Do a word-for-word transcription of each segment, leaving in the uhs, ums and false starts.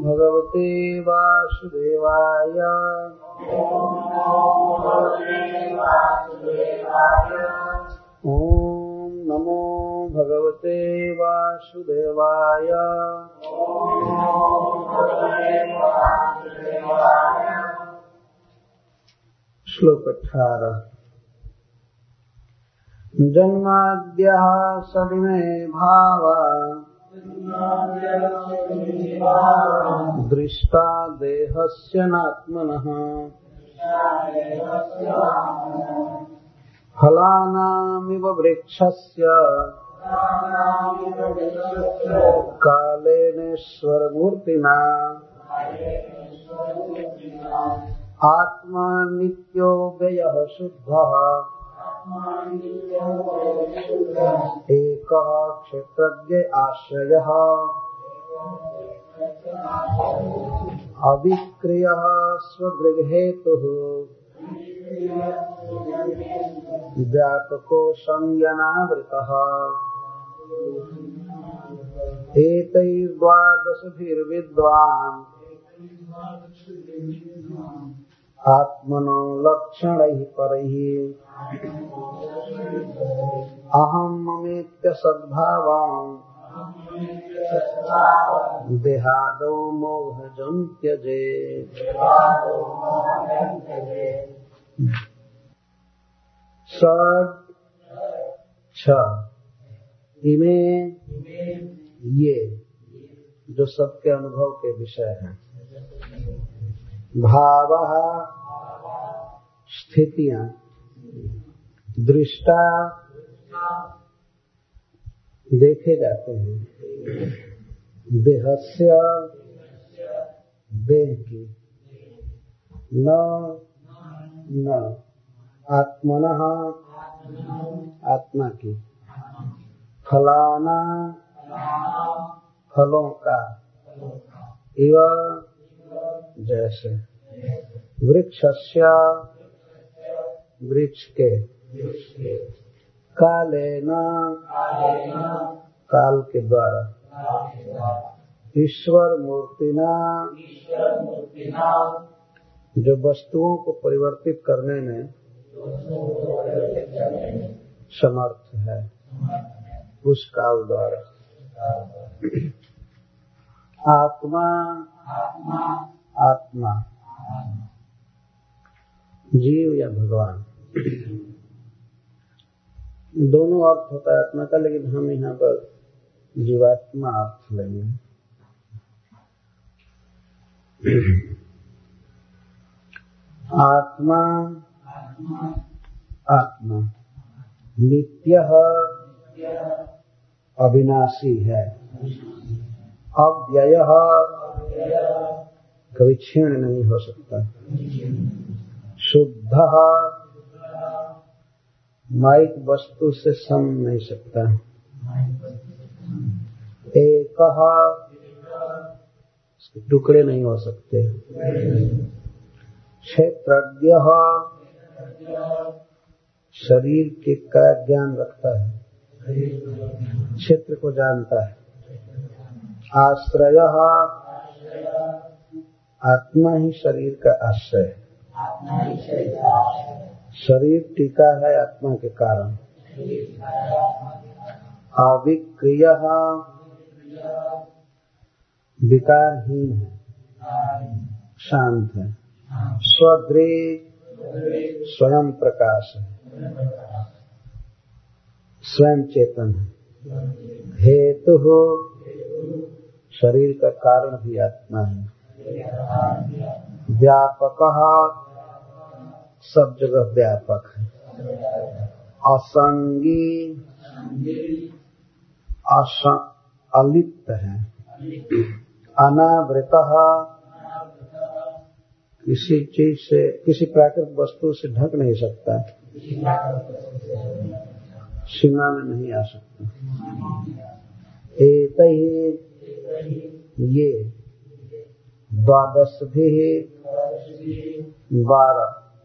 भगवते वासुदेवाय। ओम नमो भगवते वासुदेवाय। श्लोक अठारह। जन्माद्यः सदिमे भावा दृष्टा देहस्य नात्मनः फलानामिव वृक्षस्य कालेनेश्वरमूर्तिना आत्मा नित्यो व्ययः शुद्धः एकः क्षेत्रज्ञ आश्रयः अविक्रियः स्वदृग्हेतुः व्यापको संज्ञानावृतः एतैर्द्वादशभिर्विद्वान् आत्मनो लक्षणैः परैः अहं ममेत्य सद्भावान् देहादौ मोहजं त्यजेत्। षट् छह इमे ये जो सबके अनुभव के विषय हैं। भावः स्थितियां, दृष्टा देखे जाते हैं, देहस्य देह की, न न आत्मनः आत्मा की, फलाना फलों का, इव जैसे, वृक्षस्य वृक्ष के, कालेना काल के द्वारा, ईश्वर मूर्तिना जो वस्तुओं को परिवर्तित करने में समर्थ है, उस काल द्वारा। आत्मा आत्मा जीव या भगवान, दोनों अर्थ होता है आत्मा का, लेकिन हम यहाँ पर जीवात्मा अर्थ लेंगे। आत्मा आत्मा नित्यः अविनाशी है, अव्ययः कभी क्षीण नहीं हो सकता, शुद्धः माइक वस्तु से सम नहीं सकता, एकः टुकड़े नहीं हो सकते, क्षेत्रज्ञः शरीर के का ज्ञान रखता है, क्षेत्र को जानता है, आश्रयः आत्मा ही शरीर का आश्रय है, शरीर टीका है आत्मा के कारण, अविक्रियः विकारहीन है, शांत है, स्वदृग् स्वयं प्रकाश है, स्वयं चेतन है, हेतु हो शरीर का कारण भी आत्मा है, व्यापकः सब जगह व्यापक है, असंगी अलिप्त है, अनावृतः किसी चीज से, किसी प्राकृतिक वस्तु से ढक नहीं सकता, सीमा में नहीं आ सकता। एतैः ये द्वादश भी बारह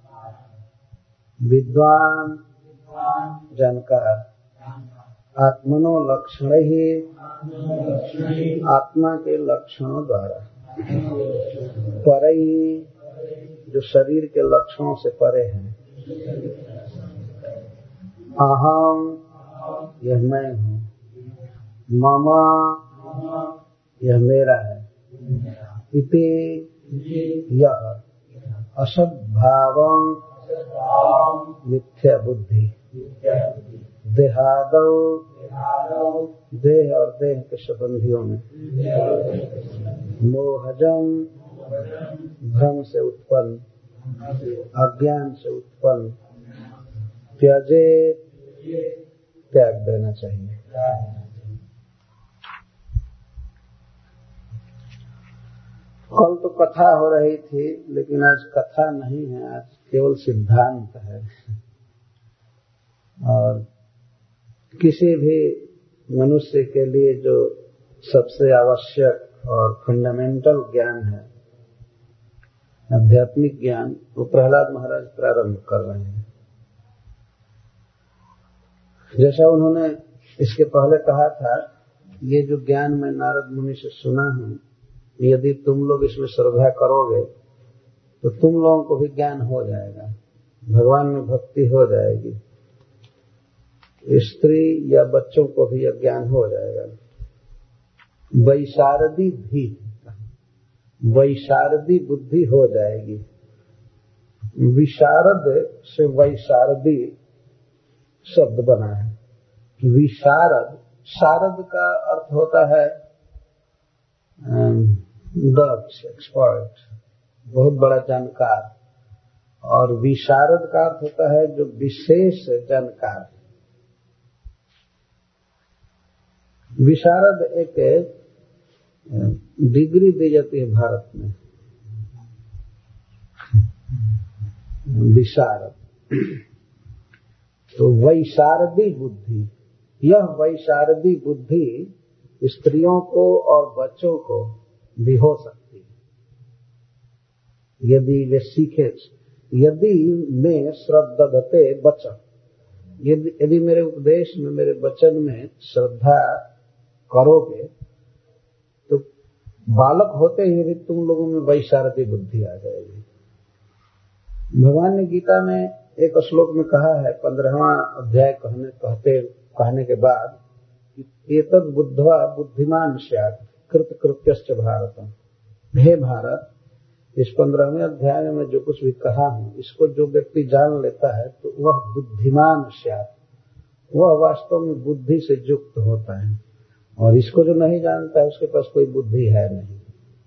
विद्वान जानकार आत्मनो लक्षण ही आत्मा के लक्षणों द्वारा परे ही, जो शरीर के लक्षणों से परे हैं। अहम, यह मैं हूँ। मम, यह मेरा है। इति, यह असद्भावं मिथ्या बुद्धि। देहादौ, देह और देह के संबंधियों में। मोहजम, भ्रम से उत्पन्न, अज्ञान से उत्पन्न। त्याजे, त्याग देना चाहिए। कल तो कथा हो रही थी, लेकिन आज कथा नहीं है, आज केवल सिद्धांत है। और किसी भी मनुष्य के लिए जो सबसे आवश्यक और फंडामेंटल ज्ञान है, आध्यात्मिक ज्ञान, वो प्रहलाद महाराज प्रारंभ कर रहे हैं। जैसा उन्होंने इसके पहले कहा था, ये जो ज्ञान मैं नारद मुनि से सुना हूं, यदि तुम लोग इसमें श्रद्धा करोगे तो तुम लोगों को भी ज्ञान हो जाएगा, भगवान में भक्ति हो जाएगी, स्त्री या बच्चों को भी ज्ञान हो जाएगा। वैशारदी भी, वैशारदी बुद्धि हो जाएगी। विशारद से वैशारदी शब्द बना है। विशारद, शारद का अर्थ होता है दक्ष, एक्सपर्ट, बहुत बड़ा जानकार, और विशारद का अर्थ होता है जो विशेष जानकार। विशारद एक डिग्री दी जाती है भारत में, विशारद। तो वैशारदी बुद्धि, यह वैशारदी बुद्धि स्त्रियों को और बच्चों को भी हो सकती है, यदि वे सीखे। यदि मैं श्रद्धते वचन, यदि, यदि मेरे उपदेश में, मेरे वचन में श्रद्धा करोगे तो बालक होते ही भी तुम लोगों में वैशारदी बुद्धि आ जाएगी। भगवान ने गीता में एक श्लोक में कहा है, पंद्रहवां अध्याय कहने कहते कहने के बाद, एतद् बुद्ध्वा बुद्धिमान स्यात् कृत कृत्यश्च भारतम। हे भारत, इस पंद्रहवें अध्याय में जो कुछ भी कहा हूं, इसको जो व्यक्ति जान लेता है तो वह बुद्धिमान स्यात्, वह वास्तव में बुद्धि से युक्त होता है। और इसको जो नहीं जानता है उसके पास कोई बुद्धि है नहीं।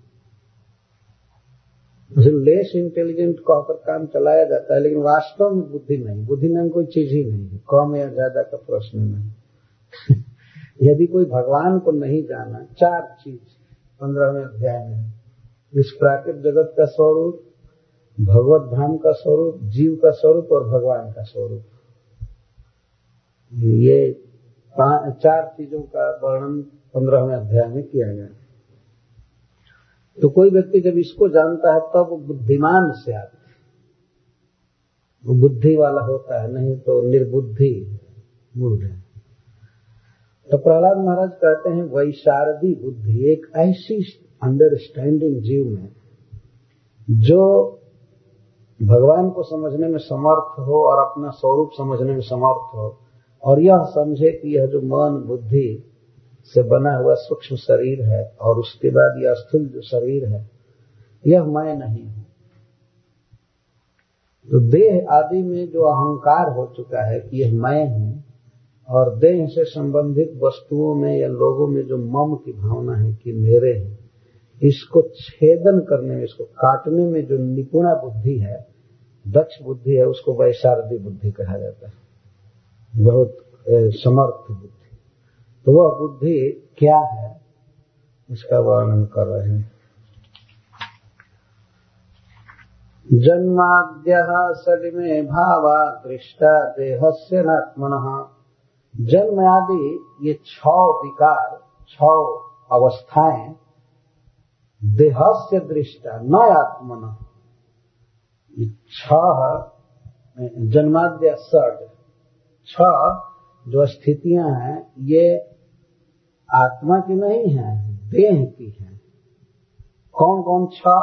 उसे लेस इंटेलिजेंट कहकर काम चलाया जाता है, लेकिन वास्तव में बुद्धि नहीं। बुद्धि में कोई चीज ही नहीं है, कम या ज्यादा का प्रश्न नहीं। यदि कोई भगवान को नहीं जाना, चार चीज पंद्रहवें अध्याय में, इस प्राकृत जगत का स्वरूप, भगवत धाम का स्वरूप, जीव का स्वरूप और भगवान का स्वरूप, ये चार चीजों का वर्णन पंद्रहवें अध्याय में किया गया। तो कोई व्यक्ति जब इसको जानता है तब वो बुद्धिमान से आता है, वो बुद्धि वाला होता है, नहीं तो निर्बुद्धि मूढ़ है। तो प्रहलाद महाराज कहते हैं वैशारदी बुद्धि, एक ऐसी अंडरस्टैंडिंग जीव में जो भगवान को समझने में समर्थ हो और अपना स्वरूप समझने में समर्थ हो, और यह समझे कि यह जो मन बुद्धि से बना हुआ सूक्ष्म शरीर है और उसके बाद यह स्थूल जो शरीर है, यह मैं नहीं हूं। तो देह आदि में जो अहंकार हो चुका है कि यह मैं हूं, और देह से संबंधित वस्तुओं में या लोगों में जो मम की भावना है कि मेरे हैं, इसको छेदन करने में, इसको काटने में जो निपुणा बुद्धि है, दक्ष बुद्धि है, उसको वैशारदी बुद्धि कहा जाता है, बहुत समर्थ बुद्धि। तो वह बुद्धि क्या है, इसका वर्णन कर रहे हैं। जन्माद्यः सलिमे भावा दृष्टा देहस्य नात्मनः। जन्म आदि ये छह विकार, छह अवस्थाएं देहस्य दृष्टा न आत्मनः, ये छह जन्माद्य षड, छह जो स्थितियां हैं ये आत्मा की नहीं है, देह की है। कौन कौन छह?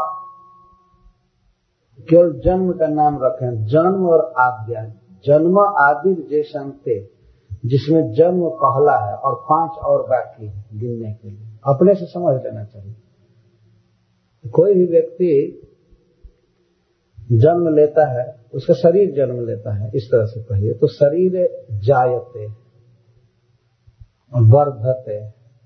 केवल जन्म का नाम रखें, जन्म और आद्या। जन्म आदि जैसंते, जिसमें जन्म पहला है और पांच और बाकी है गिनने के लिए। अपने से समझ लेना चाहिए। कोई भी व्यक्ति जन्म लेता है, उसका शरीर जन्म लेता है, इस तरह से कहिए तो शरीर जायते, वर्धते,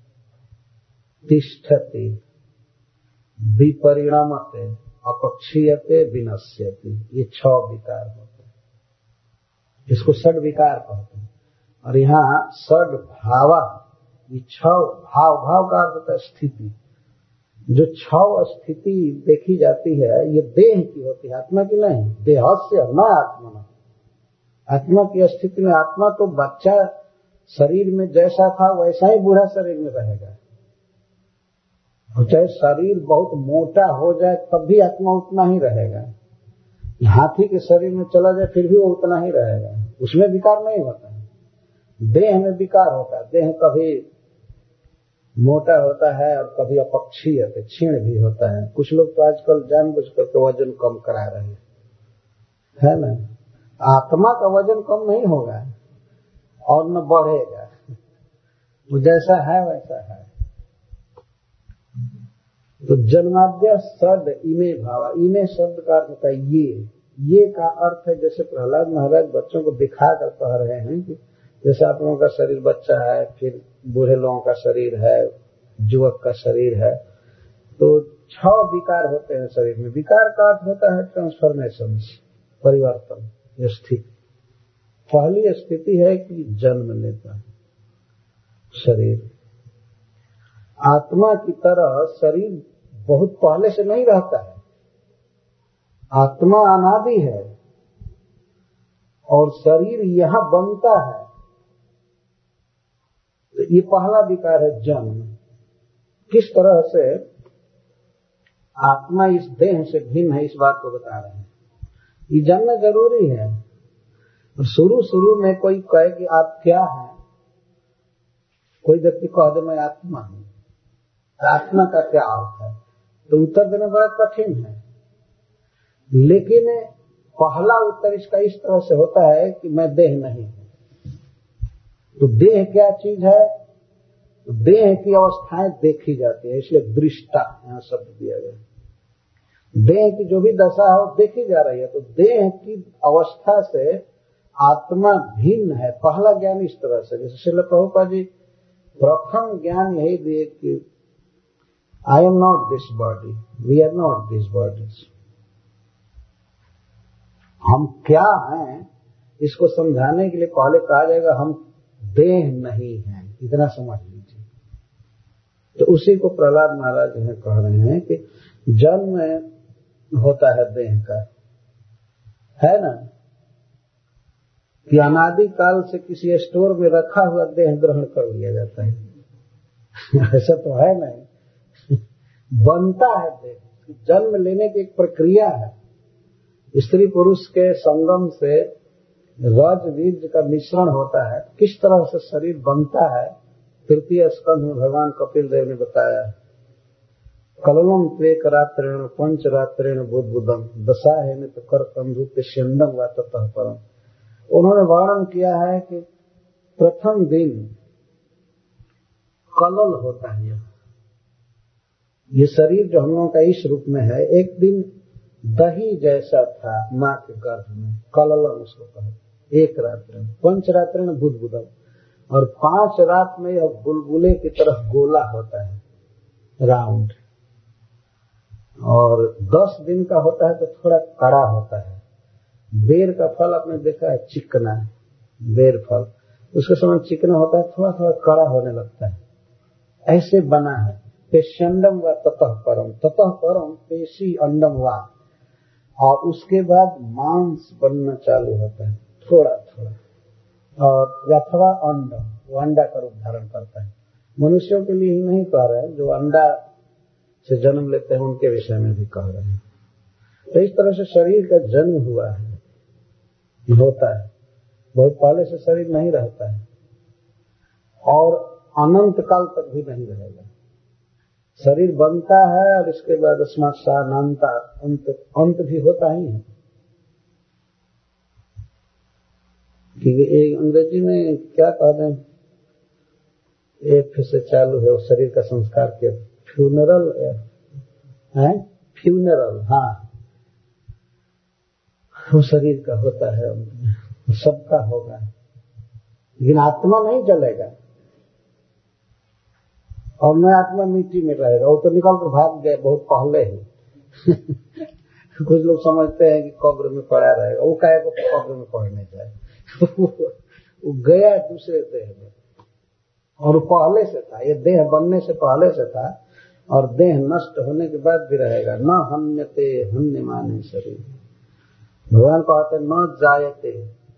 तिष्ठति, विपरिणमते, अपक्षीयते, विनश्यति। ये छह विकार होते हैं, इसको षड विकार कहते हैं। और यहाँ षड भाव, ये छह भाव, भाव का अर्थ होता है स्थिति। जो छह स्थिति देखी जाती है ये देह की होती है, आत्मा की नहीं। देहस्य न आत्मा, आत्मा की स्थिति में, आत्मा तो बच्चा शरीर में जैसा था वैसा ही बूढ़ा शरीर में रहेगा, और चाहे शरीर बहुत मोटा हो जाए तब भी आत्मा उतना ही रहेगा। हाथी के शरीर में चला जाए फिर भी वो उतना ही रहेगा, उसमें विकार नहीं होता है। देह में विकार होता है, देह कभी मोटा होता है और कभी अपक्षीय, क्षीण भी होता है। कुछ लोग तो आजकल जानबूझ करके वजन कम करा रहे हैं, है ना। आत्मा का वजन कम नहीं होगा और न बढ़ेगा, वो जैसा है वैसा है। तो जन्माद्य षड इमे भावा, इमे शब्द का अर्थ होता है ये। ये का अर्थ है जैसे प्रहलाद महाराज बच्चों को दिखा कर कह रहे हैं कि जैसे आप लोगों का शरीर बच्चा है, फिर बूढ़े लोगों का शरीर है, युवक का शरीर है, तो छह विकार होते हैं शरीर में। विकार का अर्थ होता है ट्रांसफॉर्मेशन, परिवर्तन, स्थिति। पहली स्थिति है कि जन्म लेता है शरीर। आत्मा की तरह शरीर बहुत पहले से नहीं रहता है, आत्मा अनादि है और शरीर यहां बनता है। तो ये पहला विकार है जन्म। किस तरह से आत्मा इस देह से भिन्न है, इस बात को बता रहे हैं। ये जानना जरूरी है। और शुरू शुरू में कोई कहे कि आप क्या हैं, कोई व्यक्ति कह दे मैं आत्मा हूं, आत्मा का क्या अर्थ है, तो उत्तर देना बड़ा कठिन है। लेकिन पहला उत्तर इसका इस तरह से होता है कि मैं देह नहीं हूं। तो देह क्या चीज है? तो देह की अवस्थाएं देखी जाती है, इसलिए दृष्टा यहां शब्द दिया गया। देह की जो भी दशा है वो देखी जा रही है। तो देह की अवस्था से आत्मा भिन्न है। पहला ज्ञान इस तरह से, जैसे श्रील प्रभुपाद जी प्रथम ज्ञान यही दिए कि I am not this body, we are not this bodies. हम क्या हैं इसको समझाने के लिए पहले कहा जाएगा हम देह नहीं हैं, इतना समझ लीजिए। तो उसी को प्रहलाद महाराज जो है कह रहे हैं कि जन्म होता है देह का, है ना, कि अनादि काल से किसी स्टोर में रखा हुआ देह ग्रहण कर लिया जाता है। ऐसा तो है नहीं, बनता है देह। जन्म लेने की एक प्रक्रिया है। स्त्री पुरुष के संगम से रज बीज का मिश्रण होता है। किस तरह से शरीर बनता है तृतीय स्कंध में भगवान कपिल देव ने बताया। कललम त्वेक रात्रेण पंच रात्रेण बुद्बुदम दशा है न तो कर कंधु पे शेंडम व ततः परम। उन्होंने वर्णन किया है कि प्रथम दिन कलल होता है। ये शरीर जो हम लोगों का इस रूप में है, एक दिन दही जैसा था माँ के गर्भ में, कललम उसको कहते। एक रात्र में पंच रात्र में बुदबुदम, और पांच रात में यह बुलबुले की तरह गोला होता है, राउंड। और दस दिन का होता है तो थोड़ा कड़ा होता है। बेर का फल आपने देखा है, चिकना बेर फल, उसके समय चिकना होता है, थोड़ा थोड़ा कड़ा होने लगता है। ऐसे बना है। पेशंडम व ततः परम, ततः परम पेशी अंडम व, और उसके बाद मांस बनना चालू होता है थोड़ा थोड़ा, और अथवा अंडम, वो अंडा का रूप धारण करता है। मनुष्यों के लिए ही नहीं कह रहे हैं, जो अंडा से जन्म लेते हैं उनके विषय में भी कह रहे हैं। तो इस तरह से शरीर का जन्म हुआ है, होता है। बहुत पहले से शरीर नहीं रहता है और अनंत काल तक भी नहीं रहेगा। शरीर बनता है और इसके बाद अस्मात् सानंता अंत अंत भी होता ही है। क्योंकि एक अंग्रेजी में क्या कहते हैं, एक से चालू है वो शरीर का संस्कार के फ्यूनरल है, फ्यूनरल, हाँ वो शरीर का होता है, सबका होगा, लेकिन आत्मा नहीं जलेगा। और मैं आत्मा मिट्टी में रहेगा, वो तो निकल कर भाग गए बहुत पहले ही। कुछ लोग समझते हैं कि कब्र में पड़ा रहेगा, वो काहे को कब्र में पड़ने जाए। वो गया दूसरे देह में, और पहले से था, ये देह बनने से पहले से था, और देह नष्ट होने के बाद भी रहेगा। न हन्यते हन्य माने शरीर, भगवान कहते न जायते,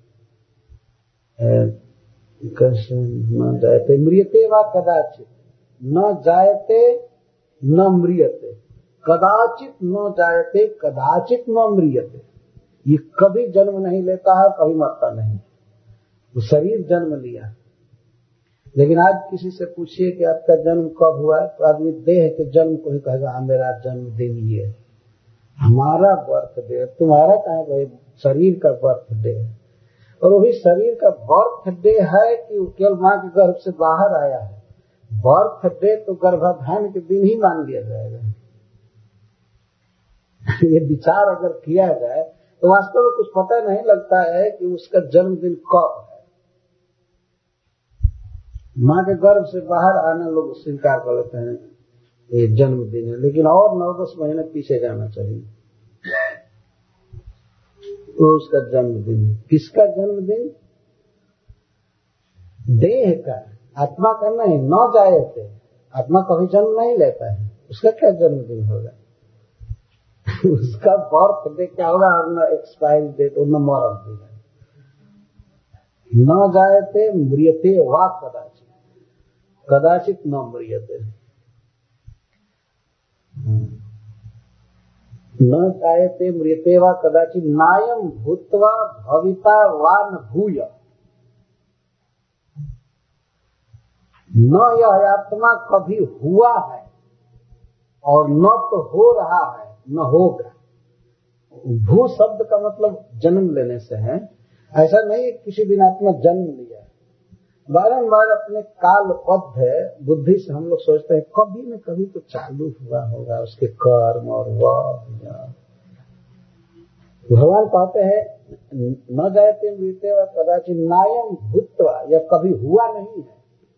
कैसे न जायते म्रियते वा कदाचित, न जायते न म्रियते, कदाचित न जायते कदाचित न म्रियते। ये कभी जन्म नहीं लेता है, कभी मरता नहीं। वो शरीर जन्म लिया, लेकिन आज किसी से पूछिए कि आपका जन्म कब हुआ, तो आदमी देह के जन्म को ही कहेगा हाँ मेरा जन्मदिन ये, हमारा बर्थडे, तुम्हारा कहाँ भाई, शरीर का बर्थडे। और वही शरीर का बर्थडे है कि केवल माँ के गर्भ से बाहर आया है। बर्थडे तो गर्भाधान के दिन ही मान लिया जाएगा। ये विचार अगर किया जाए तो वास्तव में कुछ पता नहीं लगता है कि उसका जन्मदिन कब है। माँ के गर्भ से बाहर आना लोग स्वीकार कर लेते हैं ये जन्मदिन है, लेकिन और नौ दस महीने पीछे जाना चाहिए तो उसका जन्मदिन है। किसका जन्मदिन? देह का, आत्मा का नहीं। न जाए थे, आत्मा कभी जन्म नहीं लेता है, उसका क्या जन्मदिन होगा? उसका बर्थडे क्या होगा, और न एक्सपायरी डेट और न मरण दिन। न जायते म्रियते वा कदाचित, कदाचित न म्रियते। न जायते म्रियते वा कदाचित नायम भूत्वा भविता वा न भूय। न यह आत्मा कभी हुआ है और न तो हो रहा है न होगा। भू शब्द का मतलब जन्म लेने से है। ऐसा नहीं किसी दिन आत्मा जन्म लिया, बारंबार अपने कालबद्ध बुद्धि से हम लोग सोचते हैं कभी न कभी तो चालू हुआ होगा उसके कर्म और वह। भगवान कहते हैं न जायते मृत्य व कदाचित नायम भूत्वा, यह कभी हुआ नहीं है।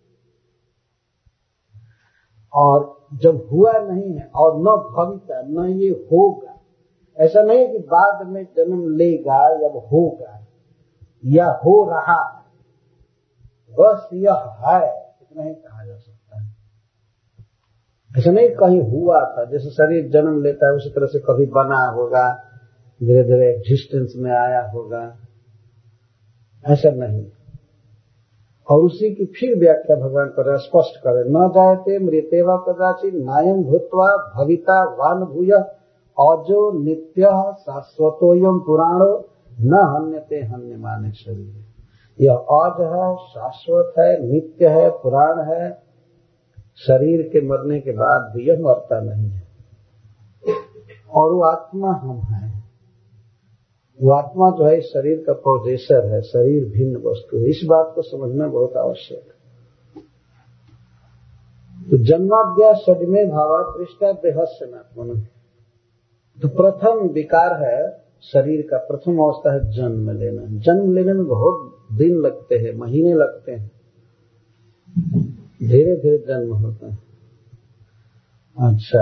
और जब हुआ नहीं है और न भविता, न ये होगा। ऐसा नहीं है कि बाद में जन्म लेगा या होगा या हो रहा है, बस यह है, इतना ही कहा जा सकता है। ऐसा नहीं कहीं हुआ था, जैसे शरीर जन्म लेता है उसी तरह से कभी बना होगा, धीरे धीरे एग्जिस्टेंस में आया होगा, ऐसा नहीं। और उसी की फिर व्याख्या भगवान पर स्पष्ट करे, न जायते मृते वा कदाचित नायम भूत्वा भविता वान भूय अजो नित्य शाश्वतोयम पुराणो न हन्यते हन्य माने शरीर। यह अज है, शाश्वत है, नित्य है, पुराण है। शरीर के मरने के बाद भी यह मरता नहीं है। और वो आत्मा हम हैं। वो आत्मा जो है शरीर का प्रोजेसर है, शरीर भिन्न वस्तु है। इस बात को समझना बहुत आवश्यक है। तो जन्माद्या सदमे भावा पृष्ठा देहस्य नात्मन। तो प्रथम विकार है शरीर का, प्रथम अवस्था है जन्म लेना। जन्म लेने में बहुत दिन लगते हैं, महीने लगते हैं, धीरे धीरे जन्म होता है। अच्छा,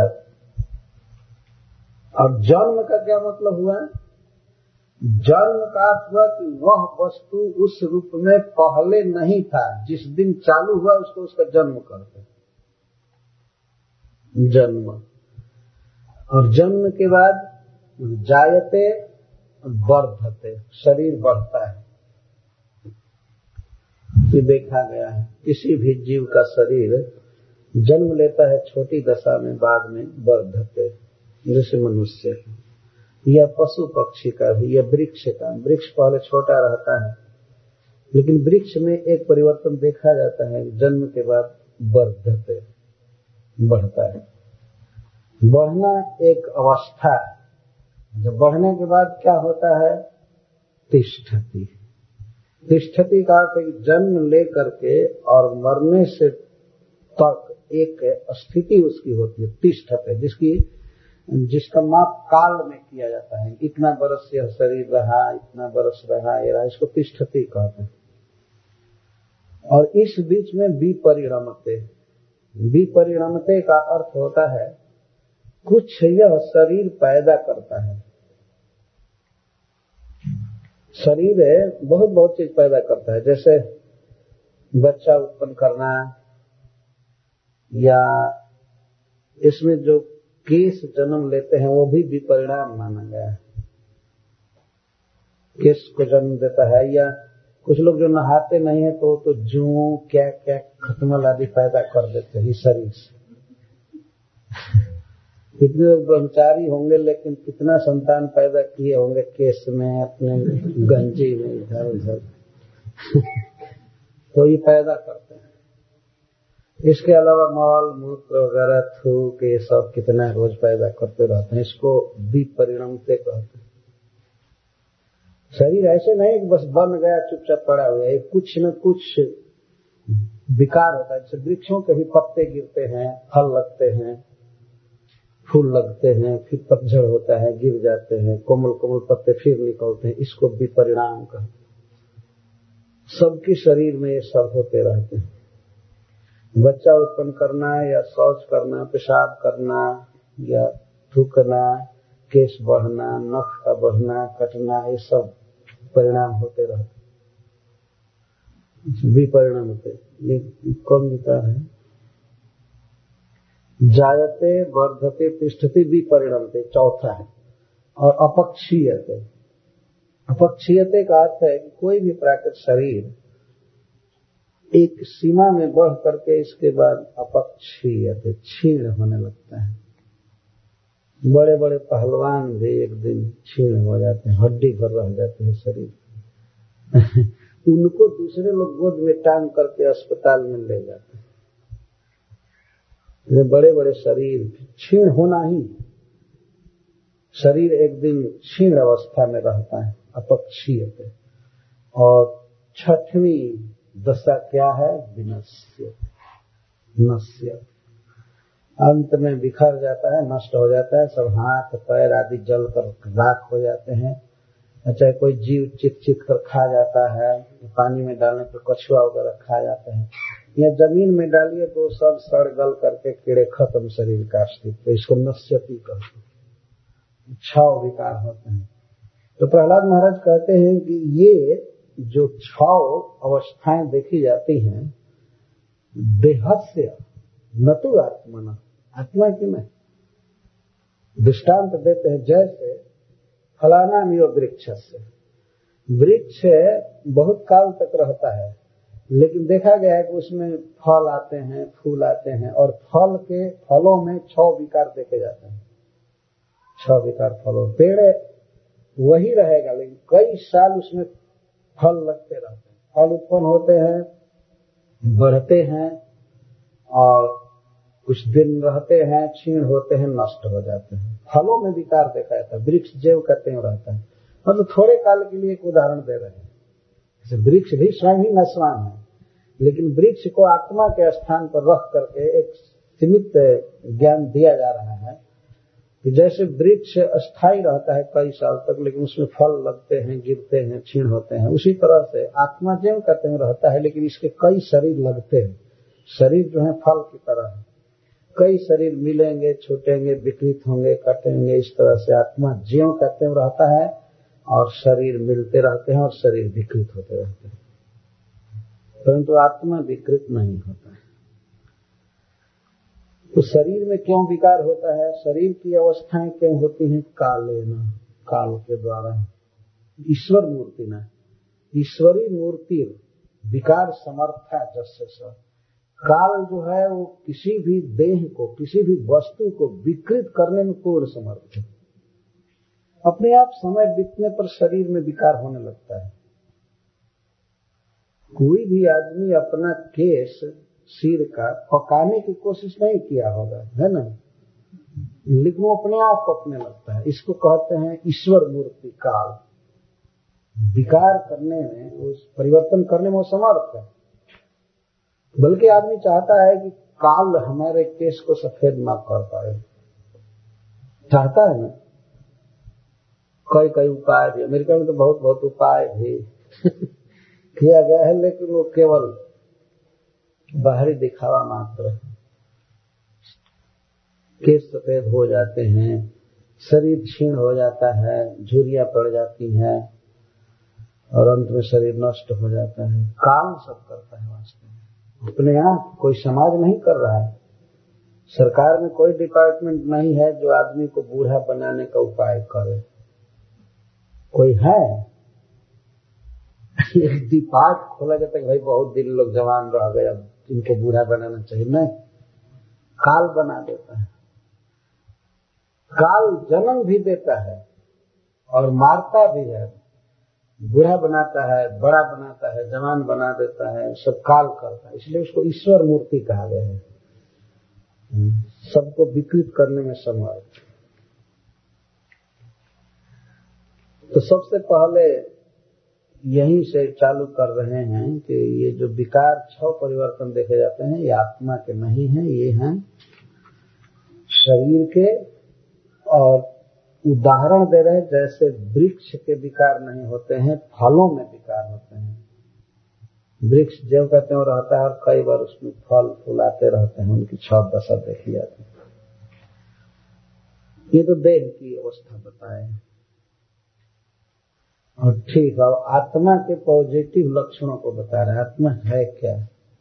और जन्म का क्या मतलब हुआ? जन्म का अर्थ हुआ कि वह वस्तु उस रूप में पहले नहीं था, जिस दिन चालू हुआ उसको उसका जन्म करते हैं। जन्म, और जन्म के बाद जायते वर्धते, शरीर बढ़ता है। ये देखा गया है, किसी भी जीव का शरीर जन्म लेता है छोटी दशा में, बाद में वर्धते, जैसे मनुष्य या पशु पक्षी का भी, या वृक्ष का। वृक्ष पहले छोटा रहता है, लेकिन वृक्ष में एक परिवर्तन देखा जाता है, जन्म के बाद वर्धते, बढ़ता है। बढ़ना एक अवस्था है। जब बढ़ने के बाद क्या होता है? तिष्ठति। तिष्ठति का अर्थ जन्म लेकर के और मरने से तक एक स्थिति उसकी होती है, तिष्ठते, जिसकी जिसका माप काल में किया जाता है। इतना बरस यह शरीर रहा, इतना बरस रहा, ये रहा, इसको तिष्ठति कहते हैं। और इस बीच में विपरिणमते, विपरिणमते का अर्थ होता है कुछ यह शरीर पैदा करता है। शरीर बहुत बहुत चीज पैदा करता है, जैसे बच्चा उत्पन्न करना, या इसमें जो केस जन्म लेते हैं वो भी विपरिणाम माना गया है। केस को जन्म देता है, या कुछ लोग जो नहाते नहीं है तो तो जू क्या क्या खटमल आदि पैदा कर देते हैं शरीर से। कितने ब्रह्मचारी होंगे लेकिन कितना संतान पैदा किए होंगे केस में, अपने गंजी में, इधर उधर तो ये पैदा करते हैं। इसके अलावा मल मूत्र वगैरह थूक ये सब कितना रोज पैदा करते रहते हैं, इसको विपरिणमते कहते हैं। शरीर ऐसे नहीं कि बस बन गया चुपचाप पड़ा हुआ है, कुछ न कुछ विकार होता है। जैसे वृक्षों के भी पत्ते गिरते हैं, फल लगते हैं, फूल लगते हैं, फिर पतझड़ होता है, गिर जाते हैं, कोमल कोमल पत्ते फिर निकलते हैं, इसको विपरिणाम कहते हैं। सबके शरीर में ये सब होते रहते हैं। बच्चा उत्पन्न करना, या शौच करना, पेशाब करना, या थूकना, केश बढ़ना, नख का बढ़ना, कटना, ये सब परिणाम होते रहते, विपरिणाम होते। ये कौन विकार है? जायते वर्धते तिष्ठति विपरिणमते, चौथा है। और अपक्षीयते, अपक्षीयते का अर्थ है कि कोई भी प्राकृतिक शरीर एक सीमा में बढ़ करके इसके बाद अपक्षीयते, क्षीण होने लगता है। बड़े बड़े पहलवान भी एक दिन क्षीण हो जाते हैं, हड्डी भर रह जाते हैं शरीर उनको दूसरे लोग गोद में टांग करके अस्पताल में ले जाते हैं। ये बड़े बड़े शरीर क्षीण होना ही, शरीर एक दिन क्षीण अवस्था में रहता है, अपक्षीयते। और छठवीं दशा क्या है? विनश्य, नश्य, अंत में बिखर जाता है, नष्ट हो जाता है। सब हाथ पैर आदि जल कर राख हो जाते हैं। चाहे कोई जीव चित चित कर खा जाता है, पानी में डालने पर कछुआ वगैरह खा जाते हैं, या जमीन में डालिए तो सब सड़ गल करके कीड़े खत्म शरीर का अस्तित्व। इसको नश्यति कहते हैं, छह विकार होते हैं। तो प्रहलाद महाराज कहते हैं कि ये जो छह अवस्थाएं देखी जाती हैं, देहस्य न तो आत्मना, आत्मा की नहीं। दृष्टांत देते हैं, जैसे फलाना मियो वृक्ष से, वृक्ष बहुत काल तक रहता है, लेकिन देखा गया है कि उसमें फल आते हैं, फूल आते हैं, और फल के फलों में छह विकार देखे जाते हैं। छह विकार फलों, पेड़ वही रहेगा लेकिन कई साल उसमें फल लगते रहते हैं, फल उत्पन्न होते हैं, बढ़ते हैं, और कुछ दिन रहते हैं, क्षीण होते हैं, नष्ट हो जाते हैं। फलों में विकार देखा जाता है। वृक्ष जैव कहते हैं रहता है, मतलब थोड़े काल के लिए एक उदाहरण दे रहे हैं। जैसे वृक्ष भी स्वयं ही नश्वान है, लेकिन वृक्ष को आत्मा के स्थान पर रख करके एक सीमित ज्ञान दिया जा रहा है कि जैसे वृक्ष अस्थायी रहता है कई साल तक, लेकिन उसमें फल लगते हैं, गिरते हैं, क्षीण होते हैं, उसी तरह से आत्मा जैव कहते हैं रहता है, लेकिन इसके कई शरीर लगते हैं। शरीर जो है फल की तरह है, कई शरीर मिलेंगे, छूटेंगे, विकृत होंगे, कटेंगे। इस तरह से आत्मा ज्यों कहते हैं रहता है, और शरीर मिलते रहते हैं और शरीर विकृत होते रहते हैं, परंतु आत्मा विकृत नहीं होता है। तो शरीर में क्यों विकार होता है? शरीर की अवस्थाएं क्यों होती हैं? कालेन, काल के द्वारा। ईश्वर मूर्ति न, ईश्वरी मूर्ति विकार समर्था जस्य स। काल जो है वो किसी भी देह को, किसी भी वस्तु को विकृत करने में पूर्ण समर्थ है। अपने आप समय बीतने पर शरीर में विकार होने लगता है। कोई भी आदमी अपना केश सिर का पकाने की कोशिश नहीं किया होगा, है ना? लेकिन वो अपने आप पकने लगता है। इसको कहते हैं ईश्वर मूर्ति काल। विकार करने में, उस परिवर्तन करने में वो समर्थ है। बल्कि आदमी चाहता है कि काल हमारे केस को सफेद ना कर पाए, चाहता है ना। कई कई उपाय भी, अमेरिका में तो बहुत बहुत उपाय भी किया गया है, लेकिन वो केवल बाहरी दिखावा मात्र है। केस सफेद हो जाते हैं, शरीर क्षीण हो जाता है, झुर्रियां पड़ जाती हैं और अंत में शरीर नष्ट हो जाता है। काम सब करता है वास्तव में अपने आप, कोई समाज नहीं कर रहा है। सरकार में कोई डिपार्टमेंट नहीं है जो आदमी को बूढ़ा बनाने का उपाय करे। कोई है? एक डिपार्ट खोला जाता है, भाई बहुत दिन लोग जवान रह गए, अब इनको बूढ़ा बनाना चाहिए। नहीं, काल बना देता है। काल जन्म भी देता है और मारता भी है। बूढ़ा बनाता है, बड़ा बनाता है, जवान बना देता है, सब काल करता है। इसलिए उसको ईश्वर मूर्ति कहा गया है। सबको विकृत करने में समर्थ। तो सबसे पहले यहीं से चालू कर रहे हैं कि ये जो विकार छह परिवर्तन देखे जाते हैं, ये आत्मा के नहीं हैं, ये हैं शरीर के। और उदाहरण दे रहे हैं, जैसे वृक्ष के विकार नहीं होते हैं, फलों में विकार होते हैं। वृक्ष जो कहते हैं वो रहता है और कई बार उसमें फल फुलाते रहते हैं, उनकी छह दशा देखी जाती है। ये तो देह की अवस्था बताए। और ठीक है, आत्मा के पॉजिटिव लक्षणों को बता रहे हैं। आत्मा है क्या?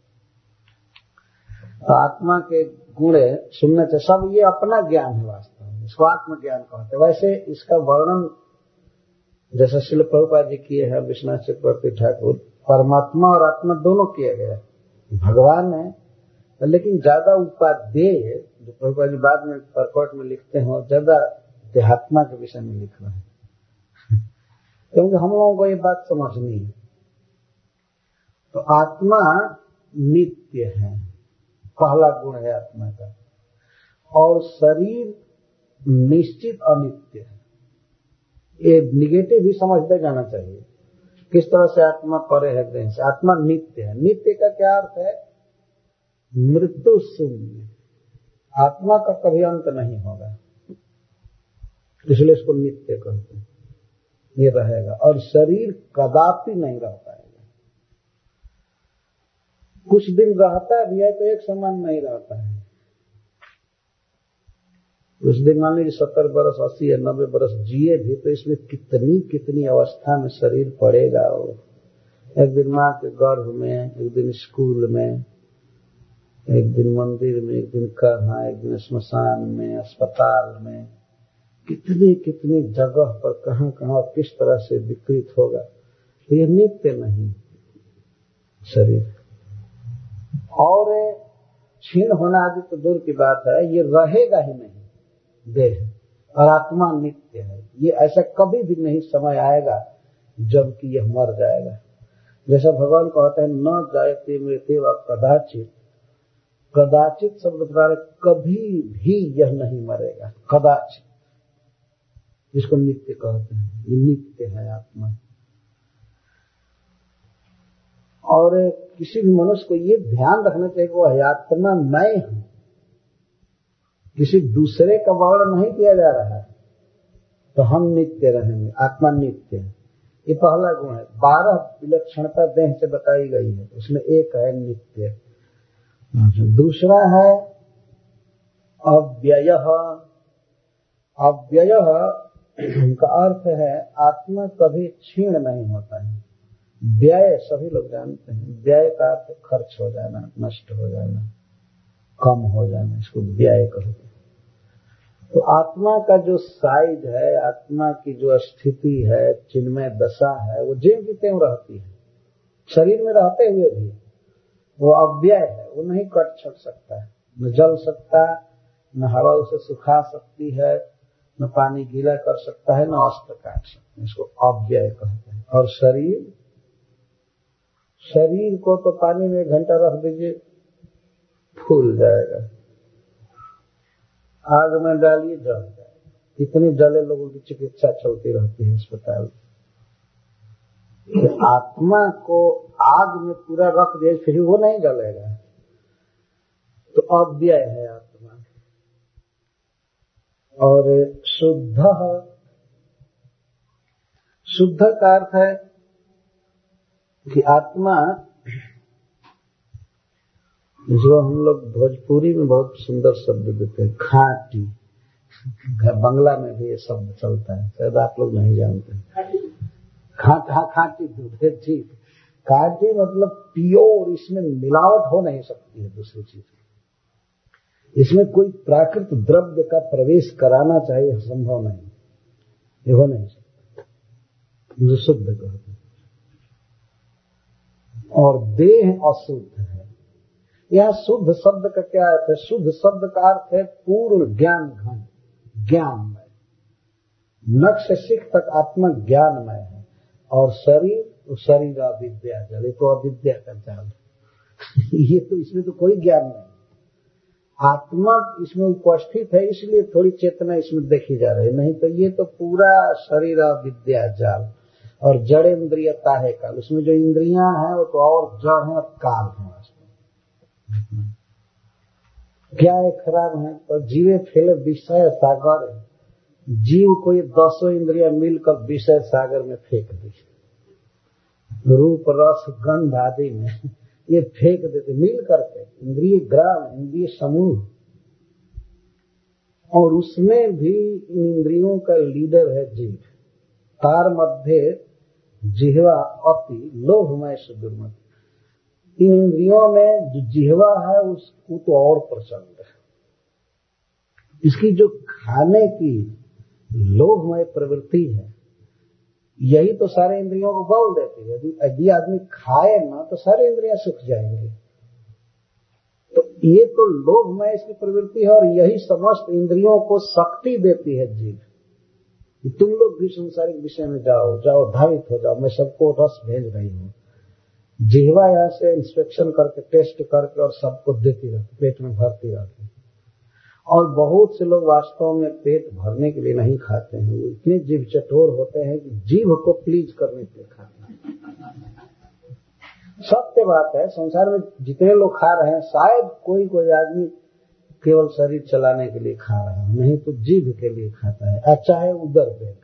तो आत्मा के गुण सुनने से सब, ये अपना ज्ञान है वास्तव में, इसको आत्मज्ञान कहते हैं। वैसे इसका वर्णन जैसा श्रील प्रभुपाद जी किए हैं, विश्वनाथ चक्रवर्ती ठाकुर, परमात्मा और आत्मा दोनों किए गए। भगवान है, लेकिन ज्यादा उपादेय जो प्रभुपाद जी बाद में परकोट में लिखते हैं, ज्यादा देहात्मा के विषय में लिख रहे हैं, क्योंकि हम लोगों को ये बात समझनी है। तो आत्मा नित्य है, पहला गुण है आत्मा का। और शरीर निश्चित अनित्य है। ये निगेटिव भी समझते जाना चाहिए। किस तरह से आत्मा परे है देह से। आत्मा नित्य है। नित्य का क्या अर्थ है? मृत्यु शून्य। आत्मा का कभी अंत नहीं होगा, इसलिए इसको नित्य कहते हैं। ये रहेगा। और शरीर कदापि नहीं रह पाएगा। कुछ दिन रहता भी है तो एक समान नहीं रहता है। उस दिन मान लीजिए सत्तर बरस, अस्सी या नब्बे बरस जिए भी, तो इसमें कितनी कितनी अवस्था में शरीर पड़ेगा। एक दिन माँ के गर्भ में, एक दिन स्कूल में, एक दिन मंदिर में, एक दिन कहाँ, एक दिन स्मशान में, अस्पताल में, कितनी कितनी जगह पर कहाँ कहाँ किस तरह से विकृत होगा। तो ये नित्य नहीं शरीर। और क्षीण होना आदि तो दूर की बात है, ये रहेगा ही नहीं देह। और आत्मा नित्य है। ये ऐसा कभी भी नहीं समय आएगा जबकि यह मर जाएगा। जैसा भगवान कहते हैं, न जायते मृत्यु व कदाचित। कदाचित शब्द बता रहे, कभी भी यह नहीं मरेगा, कदाचित। जिसको नित्य कहते हैं, ये नित्य है आत्मा। और किसी भी मनुष्य को ये ध्यान रखना चाहिए कि वह आत्मा मैं हूं, किसी दूसरे का वर्णन नहीं किया जा रहा है। तो हम नित्य रहेंगे, आत्मा नित्य है। ये पहला गुण है। बारह विलक्षणता देह से बताई गई है, उसमें एक है नित्य। दूसरा है अव्ययः। अव्ययः का अर्थ है आत्मा कभी क्षीण नहीं होता है। व्यय सभी लोग जानते हैं, व्यय का अर्थ खर्च हो जाना, नष्ट हो जाना, कम हो जाना, इसको व्यय कहते हैं। तो आत्मा का जो साइज है, आत्मा की जो स्थिति है, चिन्मय दशा है, वो ज्यों की त्यों रहती है। शरीर में रहते हुए भी वो अव्यय है, वो नहीं कट छट सकता है, न जल सकता, न हवा उसे सुखा सकती है, न पानी गीला कर सकता है, न अस्त्र काट सकता है। इसको अव्यय कहते हैं। और शरीर शरीर को तो पानी में एक घंटा रख दीजिए, फूल जाएगा। आग में डालिए जल जाए। कितने जले लोगों की चिकित्सा चलती रहती है अस्पताल। आत्मा को आग में पूरा रख दिया फिर वो नहीं जलेगा, तो अव्यय है आत्मा। और शुद्ध, शुद्ध का अर्थ है कि आत्मा, जो हम लोग भोजपुरी में बहुत सुंदर शब्द देते हैं, खाटी। बंगला में भी ये शब्द चलता है, शायद आप लोग नहीं जानते। खाटा खाटी दूध है, ठीक। खाटी मतलब प्योर, इसमें मिलावट हो नहीं सकती है दूसरी चीज। इसमें कोई प्राकृत द्रव्य का प्रवेश कराना चाहिए, संभव नहीं, ये हो नहीं सकता। मुझे शुद्ध कहते हैं। और देह अशुद्ध है। यह शुद्ध शब्द का क्या अर्थ है? शुद्ध शब्द का अर्थ है पूर्ण ज्ञान घन, ज्ञानमय। नख से सिख तक आत्मा ज्ञानमय है। और शरीर, शरीर अविद्या जल, ये तो अविद्या का जाल। ये तो, इसमें तो कोई ज्ञान नहीं। आत्मा इसमें उपस्थित है, इसलिए थोड़ी चेतना इसमें देखी जा रही है, नहीं तो ये तो पूरा शरीर अविद्या जाल। और जड़ इंद्रियता है काल, उसमें जो इंद्रियां हैं वो तो और जड़ है और काल है। क्या है? खराब है। तो जीवे फैले विषय सागर, जीव को ये दसों इंद्रियां मिलकर विषय सागर में फेंक दी। रूप रस गंध आदि में ये फेंक देते मिल करके, इंद्रिय ग्राम, इंद्रिय समूह। और उसमें भी इंद्रियों का लीडर है जीव। तार मध्य जिह्वा अति लोभमय सुदुर्मत। इन इंद्रियों में जो जिह्वा है उसको तो और प्रचंड है। इसकी जो खाने की लोभमय प्रवृत्ति है, यही तो सारे इंद्रियों को बल देती है। यदि आदमी खाए ना तो सारे इंद्रियां सूख जाएंगे। तो ये तो लोभमय इसकी प्रवृत्ति है, और यही समस्त इंद्रियों को शक्ति देती है जीव। तुम लोग भी संसारिक विषय में जाओ जाओ धावित हो जाओ, मैं सबको रस भेज रही हूँ। जिह्वा यहाँ से इंस्पेक्शन करके, टेस्ट करके और सबको देती रहती, पेट में भरती रहती। और बहुत से लोग वास्तव में पेट भरने के लिए नहीं खाते हैं, वो इतने जीभ चटोर होते हैं कि जीभ को प्लीज करने के लिए खाते हैं। सत्य बात है, संसार में जितने लोग खा रहे हैं, शायद कोई कोई आदमी केवल शरीर चलाने के लिए खा रहा है, नहीं तो जीभ के लिए खाता है। अच्छा है उदर बेग,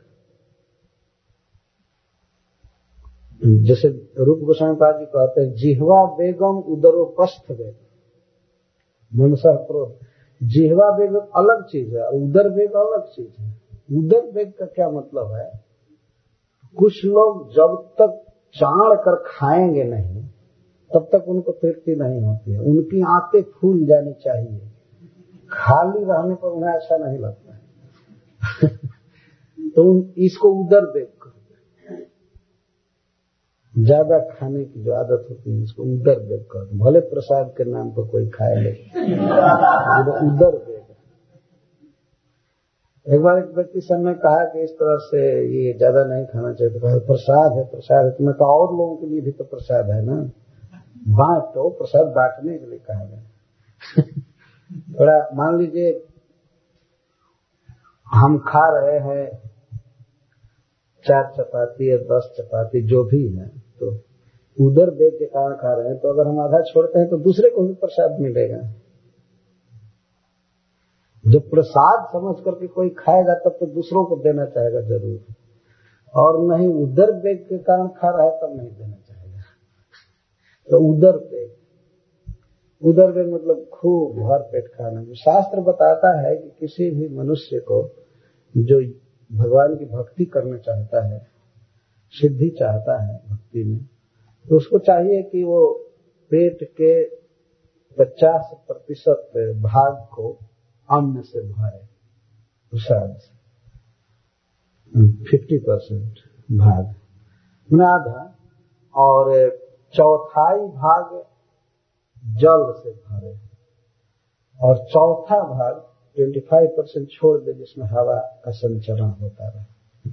जैसे रूप गोस्वामी पाद जी कहते हैं, जिह्वा बेगम उदरोपस्थ बेगम मनसा क्रोध। जिह्वा वेग अलग चीज है और उदर वेग अलग चीज है। उदर वेग का क्या मतलब है? कुछ लोग जब तक चाड़ कर खाएंगे नहीं तब तक उनको तृप्ति नहीं होती है। उनकी आंखें फूल जानी चाहिए, खाली रहने पर उन्हें अच्छा नहीं लगता है। तो इसको उदर वेग कहते हैं। ज्यादा खाने की जो आदत होती है इसको उदर वेग कहते हैं। भले प्रसाद के नाम पर कोई खाए लेकिन उदर वेग। एक बार एक व्यक्ति से ने कहा कि इस तरह से ये ज्यादा नहीं खाना चाहिए, तो कहा प्रसाद है प्रसाद है। तुम्हें कहा और लोगों के लिए भी तो प्रसाद है ना, बांटो, प्रसाद बांटने के लिए कहा गया। थोड़ा मान लीजिए हम खा रहे हैं चार चपाती या दस चपाती जो भी है, तो उधर देख के कारण खा रहे हैं, तो अगर हम आधा छोड़ते हैं तो दूसरे को भी प्रसाद मिलेगा। जब प्रसाद समझ करके कोई खाएगा तब तो दूसरों को देना चाहेगा जरूर, और नहीं उधर देख के कारण खा रहा है तब नहीं देना चाहेगा। तो उधर देख, उधर देख मतलब खूब भर पेट खाना। शास्त्र बताता है कि किसी भी मनुष्य को जो भगवान की भक्ति करना चाहता है, सिद्धि चाहता है भक्ति में, तो उसको चाहिए कि वो पेट के पचास प्रतिशत भाग को अन्न से भरे, प्रसाद से फिफ्टी परसेंट भाग आधा, और चौथाई भाग जल से भरे, और चौथा भाग ट्वेंटी फाइव परसेंट छोड़ दे जिसमें हवा का संचरण होता रहे।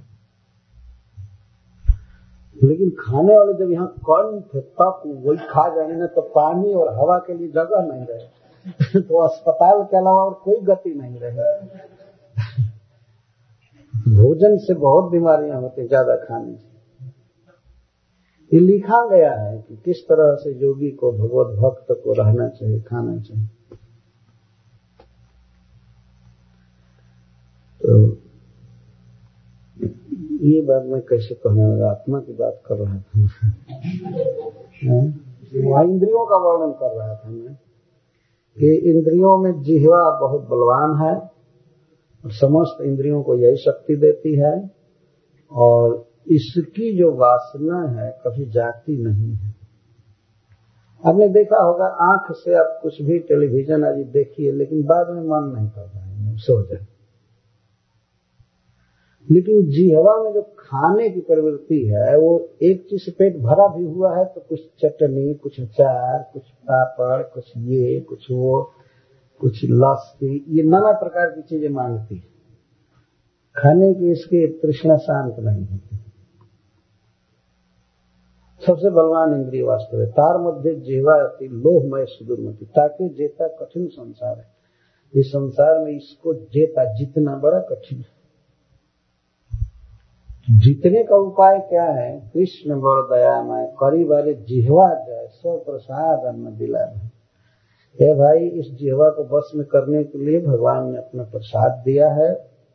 लेकिन खाने वाले जब यहाँ कौन थे तब वही खा जाएंगे ना, तो पानी और हवा के लिए जगह नहीं रहे। तो अस्पताल के अलावा और कोई गति नहीं रही। भोजन से बहुत बीमारियां होती ज्यादा खाने से। ये लिखा गया है कि किस तरह से योगी को, भगवत भक्त को रहना चाहिए, खाना चाहिए। तो ये बात मैं कैसे कहने लगा, आत्मा की बात कर रहा था वहाँ इंद्रियों का वर्णन कर रहा था मैं कि इंद्रियों में जिह्वा बहुत बलवान है और समस्त इंद्रियों को यही शक्ति देती है, और इसकी जो वासना है कभी जाती नहीं है। आपने देखा होगा आंख से आप कुछ भी टेलीविजन आदि देखिए, लेकिन बाद में मन नहीं करता है, सो जाए। लेकिन जिह्वा में जो खाने की प्रवृत्ति है, वो एक चीज से पेट भरा भी हुआ है तो कुछ चटनी, कुछ अचार, कुछ पापड़, कुछ ये, कुछ वो, कुछ लस्सी, ये नाना प्रकार की चीजें मांगती है। खाने की इसकी तृष्णा शांत नहीं होती। सबसे बलवान इंद्रिय वास्तव है। तार मध्य जिह्वा अति लोहमय सुदुर्मति, ताकि जेता कठिन संसार है। इस संसार में इसको जेता जितना बड़ा कठिन है। जीतने का उपाय क्या है? कृष्ण बड़ दयामय, करी बारे जिह्वा जाए, स्व प्रसाद अन्न दिला। हे भाई, इस जिह्वा को बस में करने के लिए भगवान ने अपना प्रसाद दिया है।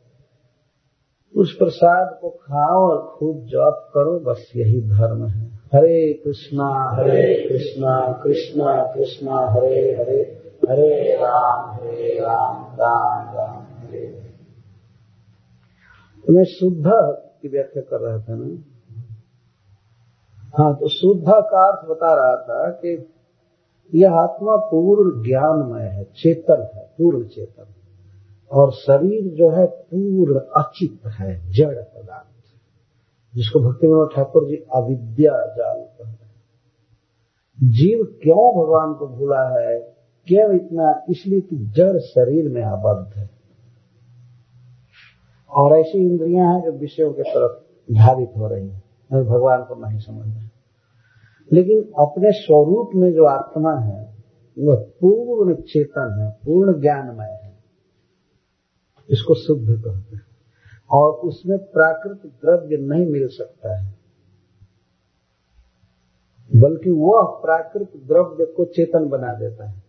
उस प्रसाद को खाओ और खूब जप करो, बस यही धर्म है। हरे कृष्णा हरे कृष्णा कृष्णा कृष्णा हरे हरे, हरे राम हरे राम राम राम हरे। तो मैं शुद्ध की व्याख्या कर रहा था ना। हाँ, तो शुद्ध का अर्थ बता रहा था कि यह आत्मा पूर्ण ज्ञानमय है, चेतन है, पूर्ण चेतन, और शरीर जो है पूर्ण अचित है, जड़ पदार्थ, जिसको भक्ति विनोद ठाकुर जी अविद्या जाल कहते हैं। जीव क्यों भगवान को भूला है, क्यों इतना? इसलिए कि जड़ शरीर में आबद्ध है, और ऐसी इंद्रियां हैं जो विषयों के तरफ धावित हो रही है और भगवान को नहीं समझ रहे। लेकिन अपने स्वरूप में जो आत्मा है वह पूर्ण चेतन है, पूर्ण ज्ञानमय है, इसको शुद्ध कहते हैं। और उसमें प्राकृतिक द्रव्य नहीं मिल सकता है, बल्कि वह प्राकृतिक द्रव्य को चेतन बना देता है।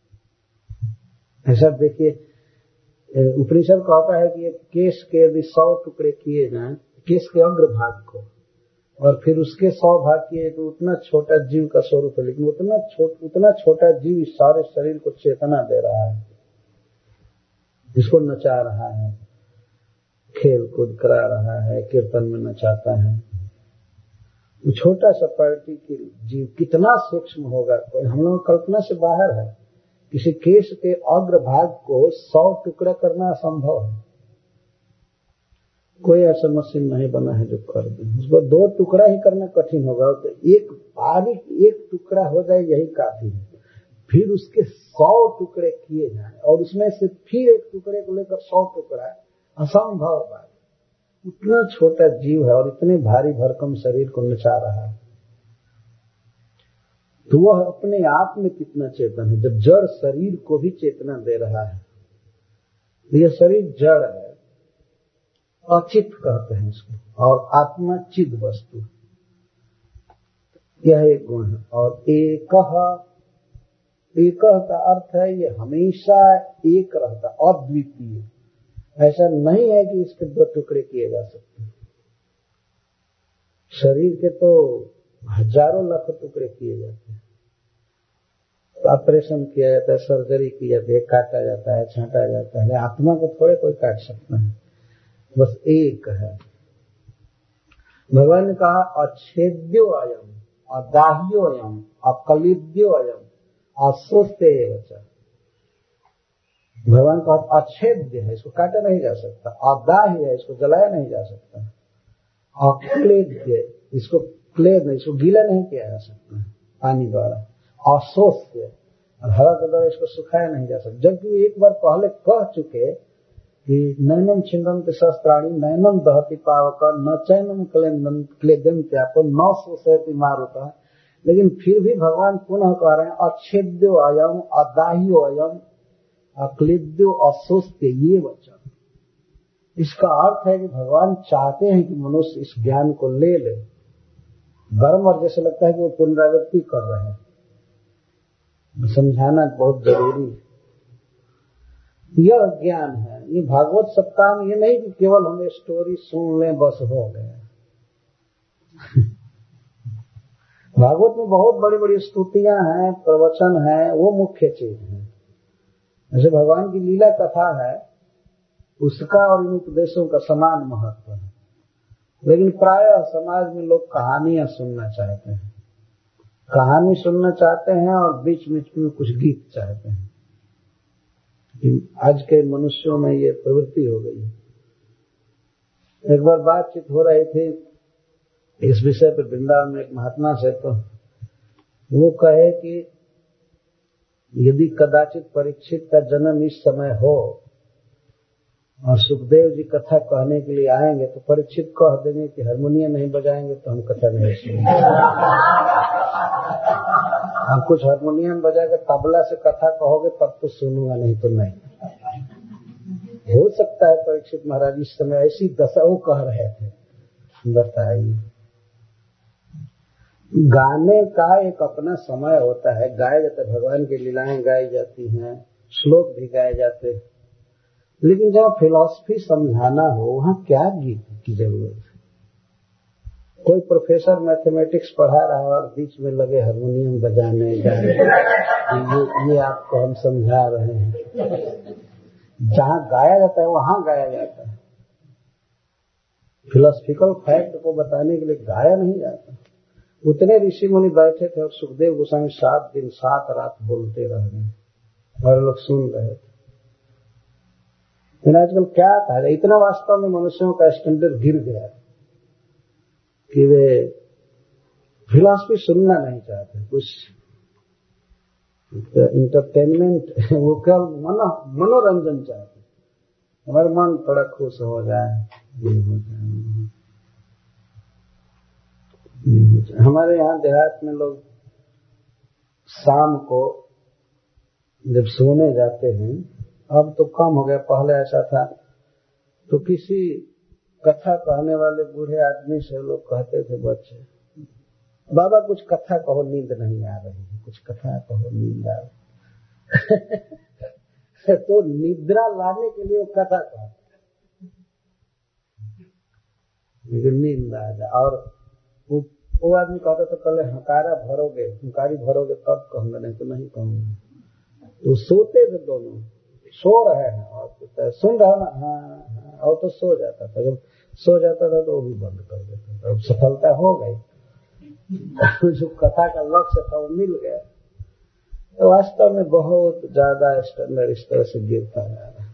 ऐसा देखिए, उपनिषद कहता है कि ये केश के यदि सौ टुकड़े किए जाएं, केश के अग्रभाग को, और फिर उसके सौ भाग किए तो उतना छोटा जीव का स्वरूप है, लेकिन उतना छोट उतना छोटा जीव इस सारे शरीर को चेतना दे रहा है, जिसको नचा रहा है, खेल कूद करा रहा है, कीर्तन में नचाता है। वो छोटा सा पार्टी की जीव कितना सूक्ष्म होगा, कोई हम लोग कल्पना से बाहर है। किसी केश के अग्रभाग को सौ टुकड़ा करना असंभव है। कोई ऐसा मशीन नहीं बना है जो कर दे। उसको दो टुकड़ा ही करना कठिन होगा, तो एक बारीक एक टुकड़ा हो जाए यही काफी है। फिर उसके सौ टुकड़े किए जाए और उसमें से फिर एक टुकड़े को लेकर सौ टुकड़ा, असंभव बात। उतना छोटा जीव है और इतने भारी भरकम शरीर को नचा रहा है, तो वह अपने आप में कितना चेतन है, जब जड़ शरीर को भी चेतना दे रहा है। यह शरीर जड़ है, अचित कहते हैं इसको, और आत्मा चिद वस्तु, यह एक गुण है। और एकह, एकह का अर्थ है ये हमेशा एक रहता, अद्वितीय। ऐसा नहीं है कि इसके दो टुकड़े किए जा सकते। शरीर के तो हजारों लाख टुकड़े किए जाते हैं, ऑपरेशन किया जाता है, सर्जरी की जाती है, काटा जाता है, छांटा जाता है। आत्मा को थोड़े कोई काट सकता है, बस एक है। भगवान ने कहा अच्छेद्यो अयम, अदाह्यो अयम, अकलिद्यो अयम, अस्वस्थ एवच। भगवान का अच्छेद्य है, इसको काटा नहीं जा सकता। अदाह्य है, इसको जलाया नहीं जा सकता। अक्लेद्य, इसको क्लेद नहीं, इसको गीला नहीं किया जा सकता पानी द्वारा। अस्वस्थ, हवा के द्वारा इसको सुखाया नहीं जा सकता। जबकि एक बार पहले कह चुके कि नैनम छिन्दन्ति शस्त्राणि नैनम दहति पावक न चैनम क्लेदन्ति आपो न शोषयति मारुतः। लेकिन फिर भी भगवान पुनः कह रहे हैं अच्छेद्यो अयम अदाह्यो अयम अक्लिद्यो अस्वस्थ्य ये वचन। इसका अर्थ है कि भगवान चाहते हैं कि मनुष्य इस ज्ञान को ले ले। बारंबार जैसे लगता है कि वो पुनरावृत्ति कर रहे हैं, समझाना बहुत जरूरी है। यह ज्ञान है, ये भागवत सप्ताह में ये नहीं कि केवल हम स्टोरी सुन लें बस हो गया। भागवत में बहुत बड़ी बड़ी स्तुतियां हैं, प्रवचन है, वो मुख्य चीज है। जैसे भगवान की लीला कथा है, उसका और इन उपदेशों का समान महत्व है। लेकिन प्रायः समाज में लोग कहानियां सुनना चाहते हैं, कहानी सुनना चाहते हैं और बीच बीच में कुछ गीत चाहते हैं। आज के मनुष्यों में ये प्रवृत्ति हो गई है। एक बार बातचीत हो रही थी इस विषय पर वृंदावन में एक महात्मा से, तो वो कहे कि यदि कदाचित परीक्षित का जन्म इस समय हो और सुखदेव जी कथा कहने के लिए आएंगे तो परीक्षित कह देंगे कि हारमोनियम नहीं बजाएंगे तो हम कथा नहीं सुनेंगे। हम कुछ हारमोनियम बजाकर तबला से कथा कहोगे तब तो सुनूंगा, नहीं तो नहीं। हो सकता है परीक्षित महाराज इस समय ऐसी दशा वो कह रहे थे। बताइए, गाने का एक अपना समय होता है, गाया जाता है, भगवान की लीलाएं गाई जाती हैं, श्लोक भी गाए जाते हैं। लेकिन जब फिलॉसफी समझाना हो वहाँ क्या गीत की जरूरत है? कोई प्रोफेसर मैथमेटिक्स पढ़ा रहा है और बीच में लगे हारमोनियम बजाने गाने, ये, ये आपको हम समझा रहे हैं। जहाँ गाया जाता है वहाँ गाया जाता है, फिलोसफिकल फैक्ट को बताने के लिए गाया नहीं जाता। उतने ऋषि मुनि बैठे थे और सुखदेव गोस्वामी सात दिन सात रात बोलते रह गए और लोग सुन रहे थे। लेकिन आजकल क्या था, इतना वास्तव में मनुष्यों का स्टैंडर्ड गिर गया कि वे फिलॉसफी सुनना नहीं चाहते, कुछ इंटरटेनमेंट, वो केवल मनो मनोरंजन चाहते, हमारा मन थोड़ा खुश हो जाए, ये हो जाए, ये हो जाए। हमारे यहाँ देहात में लोग शाम को जब सोने जाते हैं, अब तो कम हो गया, पहले ऐसा था, तो किसी कथा कहने वाले बूढ़े आदमी से लोग कहते थे बच्चे, बाबा कुछ कथा कहो, नींद नहीं आ रही है, कुछ कथा कहो, नींद आ रही। तो निद्रा लाने के लिए वो कथा कहते, लेकिन नींद आ जाए। और वो, वो आदमी कहता था पहले हकारा भरोगे, हुंकारी भरोगे तब कहूंगा, नहीं तो नहीं कहूंगा। तो सोते थे दोनों, सो रहे हैं और सुन रहा ना, हाँ, और तो सो जाता था। जब सो जाता था तो वो भी बंद कर देता था। अब सफलता हो गई, जो कथा का लक्ष्य था वो मिल गया। तो वास्तव में बहुत ज्यादा स्टैंडर्ड इस तरह से गिरता जा रहा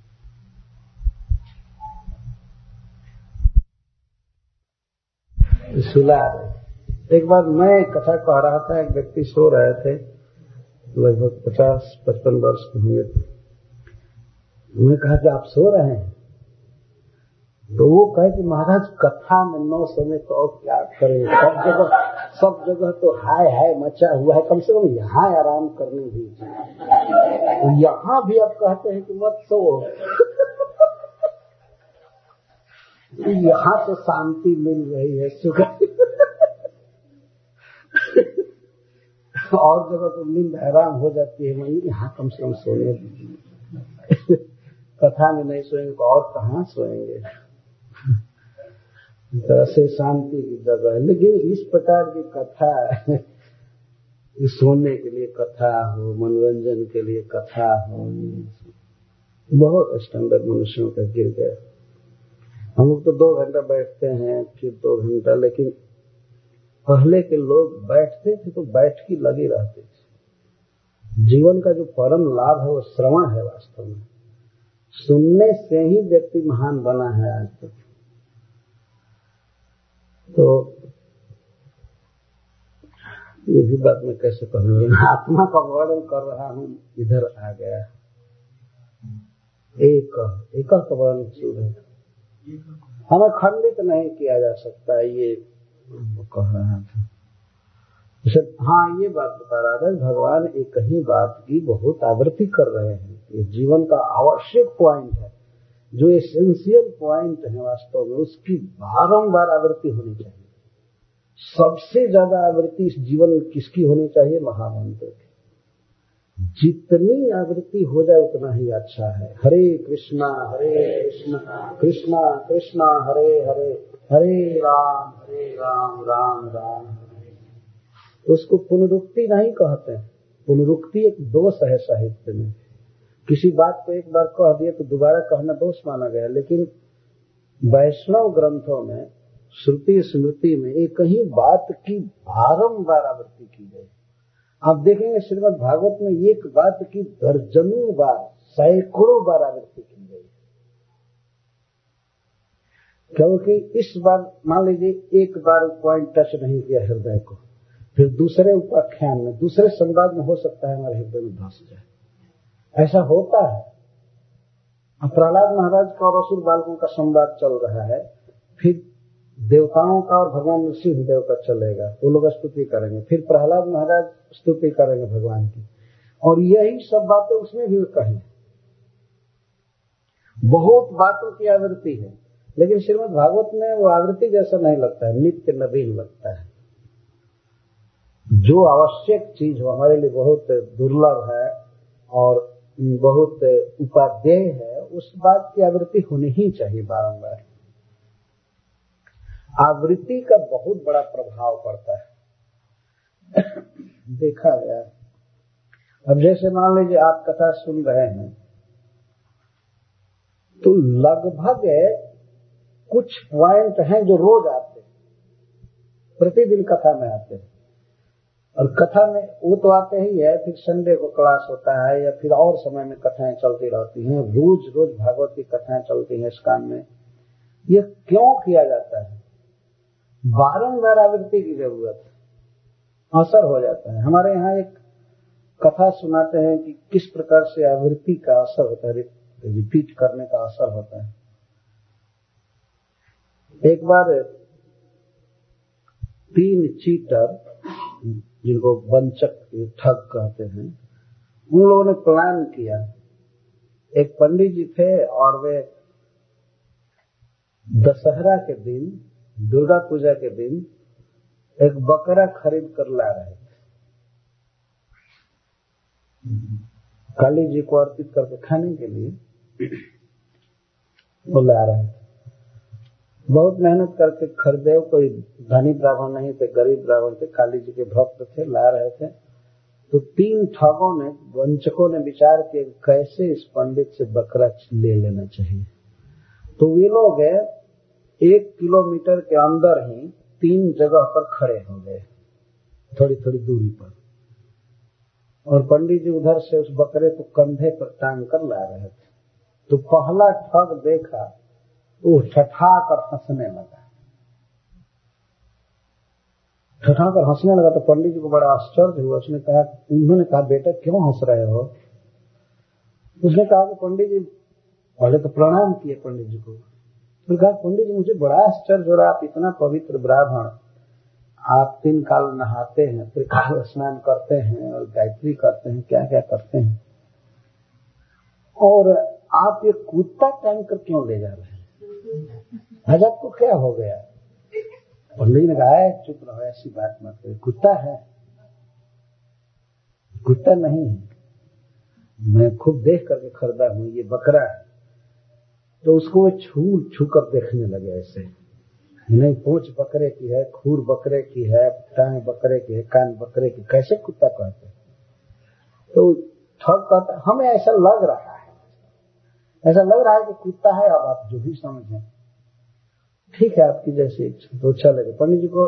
है। सुला रहे। एक बार मैं कथा कह रहा था, एक व्यक्ति सो रहे थे, लगभग पचास पचपन वर्ष के होंगे। मैंने कहा कि आप सो रहे हैं? तो वो कहे कि महाराज कथा में नौ समय तो और क्या करें, सब जगह सब जगह तो हाय हाय मचा हुआ है, कम से कम यहाँ आराम करने दीजिए। तो यहाँ भी आप कहते हैं कि मत सो। यहाँ तो शांति मिल रही है, सुख। और जगह तो नींद आराम हो जाती है, वहीं यहाँ कम से कम सोने दीजिए। कथा में नहीं सोएंगे तो और कहाँ सोएंगे? तो ऐसे शांति की जगह है। लेकिन इस प्रकार की कथा, सोने के लिए कथा हो, मनोरंजन के लिए कथा हो, बहुत स्टैंडर्ड मनुष्यों का गिर गया। हम लोग तो दो घंटा बैठते हैं, फिर दो घंटा, लेकिन पहले के लोग बैठते थे तो बैठ की लगी रहती थी। जीवन का जो परम लाभ है वो श्रवण है। वास्तव में सुनने से ही व्यक्ति महान बना है आज तक। तो ये भी बात मैं कैसे कहूँगा, आत्मा का वर्णन कर रहा हूँ, इधर आ गया एक एक का वर्णन शुरू है। हमें खंडित नहीं किया जा सकता, ये कह रहा था। हाँ, ये बात बता रहा था, भगवान एक ही बात की बहुत आवृत्ति कर रहे हैं। ये जीवन का आवश्यक पॉइंट है, जो एसेंशियल पॉइंट है वास्तव में, उसकी बारंबार आवृत्ति होनी चाहिए। सबसे ज्यादा आवृत्ति इस जीवन में किसकी होनी चाहिए? महामंत्र की। जितनी आवृत्ति हो जाए उतना ही अच्छा है। हरे कृष्णा हरे कृष्णा कृष्णा कृष्णा हरे हरे, हरे राम हरे राम राम राम हरे। उसको पुनरुक्ति नहीं कहते हैं। पुनरुक्ति एक दोष है साहित्य में। किसी बात को एक बार कह दिए तो दोबारा कहना दोष माना गया, लेकिन वैष्णव ग्रंथों में, श्रुति स्मृति में एक ही बात की बारंबार आवृत्ति की गई। आप देखेंगे श्रीमद् भागवत में एक बात की दर्जनों बार, सैकड़ों बार आवृत्ति की गई। क्योंकि इस बार मान लीजिए एक बार पॉइंट टच नहीं किया हृदय को, फिर दूसरे उपाख्यान में, दूसरे संवाद में हो सकता है हमारे हृदय में धस जाए। ऐसा होता है। अब प्रहलाद महाराज का और असुर बालकों का संवाद चल रहा है, फिर देवताओं का और भगवान नृसिंहदेव का चलेगा, वो लोग स्तुति करेंगे, फिर प्रहलाद महाराज स्तुति करेंगे भगवान की, और यही सब बातें उसमें भी कहें। बहुत बातों की आवृत्ति है, लेकिन श्रीमद् भागवत में वो आवृत्ति जैसा नहीं लगता है, नित्य नवीन लगता है। जो आवश्यक चीज हो, हमारे लिए बहुत दुर्लभ है और बहुत उपादेय है, उस बात की आवृत्ति होनी ही चाहिए बारंबार। आवृत्ति का बहुत बड़ा प्रभाव पड़ता है, देखा गया। अब जैसे मान लीजिए आप कथा सुन रहे हैं, तो लगभग कुछ पॉइंट हैं जो रोज आते हैं, प्रतिदिन कथा में आते हैं। और कथा में वो तो आते ही है, फिर संडे को क्लास होता है या फिर और समय में कथाएं चलती रहती हैं। रोज रोज भागवत की कथाएं चलती हैं इस कान में। ये क्यों किया जाता है? बारंबार आवृत्ति की जरूरत है, असर हो जाता है। हमारे यहाँ एक कथा सुनाते हैं कि किस प्रकार से आवृत्ति का असर होता है, रिपीट करने का असर होता है। एक बार तीन चीटर, जिनको वंचक ठग कहते हैं, उन लोगों ने प्लान किया। एक पंडित जी थे और वे दशहरा के दिन, दुर्गा पूजा के दिन एक बकरा खरीद कर ला रहे थे, काली जी को अर्पित करके खाने के लिए वो ला रहे थे। बहुत मेहनत करके खरीदे, कोई धनी ब्राह्मण नहीं थे, गरीब ब्राह्मण थे, काली जी के भक्त थे, ला रहे थे। तो तीन ठगों ने, वंचकों ने विचार किया कैसे इस पंडित से बकरा ले लेना चाहिए। तो वे लोग एक किलोमीटर के अंदर ही तीन जगह पर खड़े हो गए, थोड़ी थोड़ी दूरी पर, और पंडित जी उधर से उस बकरे को कंधे पर टांग कर ला रहे थे। तो पहला ठग देखा, वो ठठा कर हंसने लगा, ठठा कर हंसने लगा। तो पंडित जी को बड़ा आश्चर्य हुआ। उसने कहा, उन्होंने कहा, बेटा क्यों हंस रहे हो? उसने कहा कि पंडित जी, पहले तो प्रणाम किए पंडित जी को। उसने कहा, पंडित जी मुझे बड़ा आश्चर्य हो रहा, आप इतना पवित्र ब्राह्मण, आप तीन काल नहाते हैं, फिर काल स्नान करते हैं और गायत्री करते हैं, क्या क्या करते हैं, और आप ये कुत्ता टांग कर क्यों ले जा रहे हैं? आज आपको क्या हो गया? पंडित जी ने कहा, चुप रहो, ऐसी बात मत करो, कुत्ता है, कुत्ता नहीं है, मैं खुद देख करके खरीदा हूं, ये बकरा है। तो उसको वो छू छू कर देखने लगे ऐसे, नहीं पूंछ बकरे की है, खूर बकरे की है, टांग बकरे की है, कान बकरे की, कैसे कुत्ता कहते? तो ठग कहता, हमें ऐसा लग रहा है, ऐसा लग रहा है कि कुत्ता है, अब आप जो भी समझें, ठीक है, आपकी जैसी इच्छा। तो अच्छा लगे। पंडित जी को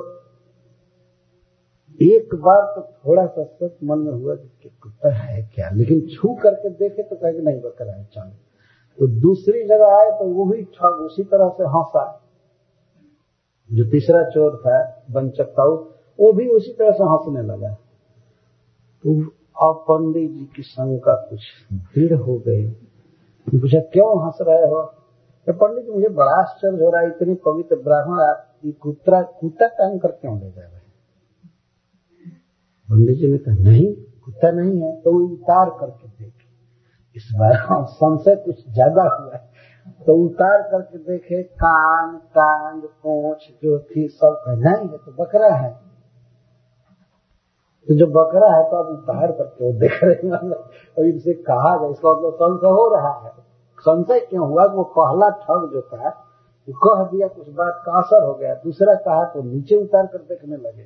एक बार तो थोड़ा सा सच मन में हुआ कि कुत्ता है क्या, लेकिन छू करके देखे तो कहे नहीं बकरा है, चलो। तो दूसरी जगह आए तो वो भी ठग उसी तरह से हंसा। जो तीसरा चोर था, वंचक था, वो भी उसी तरह से हंसने लगा। तो अब पंडित जी की शंका कुछ दृढ़ हो गई। पूछा, क्यों हंस रहे हो? तो पंडित जी, मुझे बड़ा आश्चर्य हो रहा है, इतनी पवित्र ब्राह्मण आप कुत्ता कुत्ता टांग कर क्यों ले जा रहे हैं? पंडित जी ने कहा नहीं, कुत्ता नहीं है। तो वो उतार करके देखे, इस बार संशय कुछ ज्यादा हुआ है। तो उतार करके देखे, कान, टांग, पूंछ जो थी सब नहीं है, तो बकरा है। तो जो बकरा है तो अब उतार करके वो देख रहे हैं। और इनसे कहा जाए, इसका मतलब संशय हो रहा है। संशय क्यों हुआ? वो पहला ठग जो था वो कह दिया, कुछ बात का असर हो गया। दूसरा कहा तो नीचे उतार कर देखने लगे,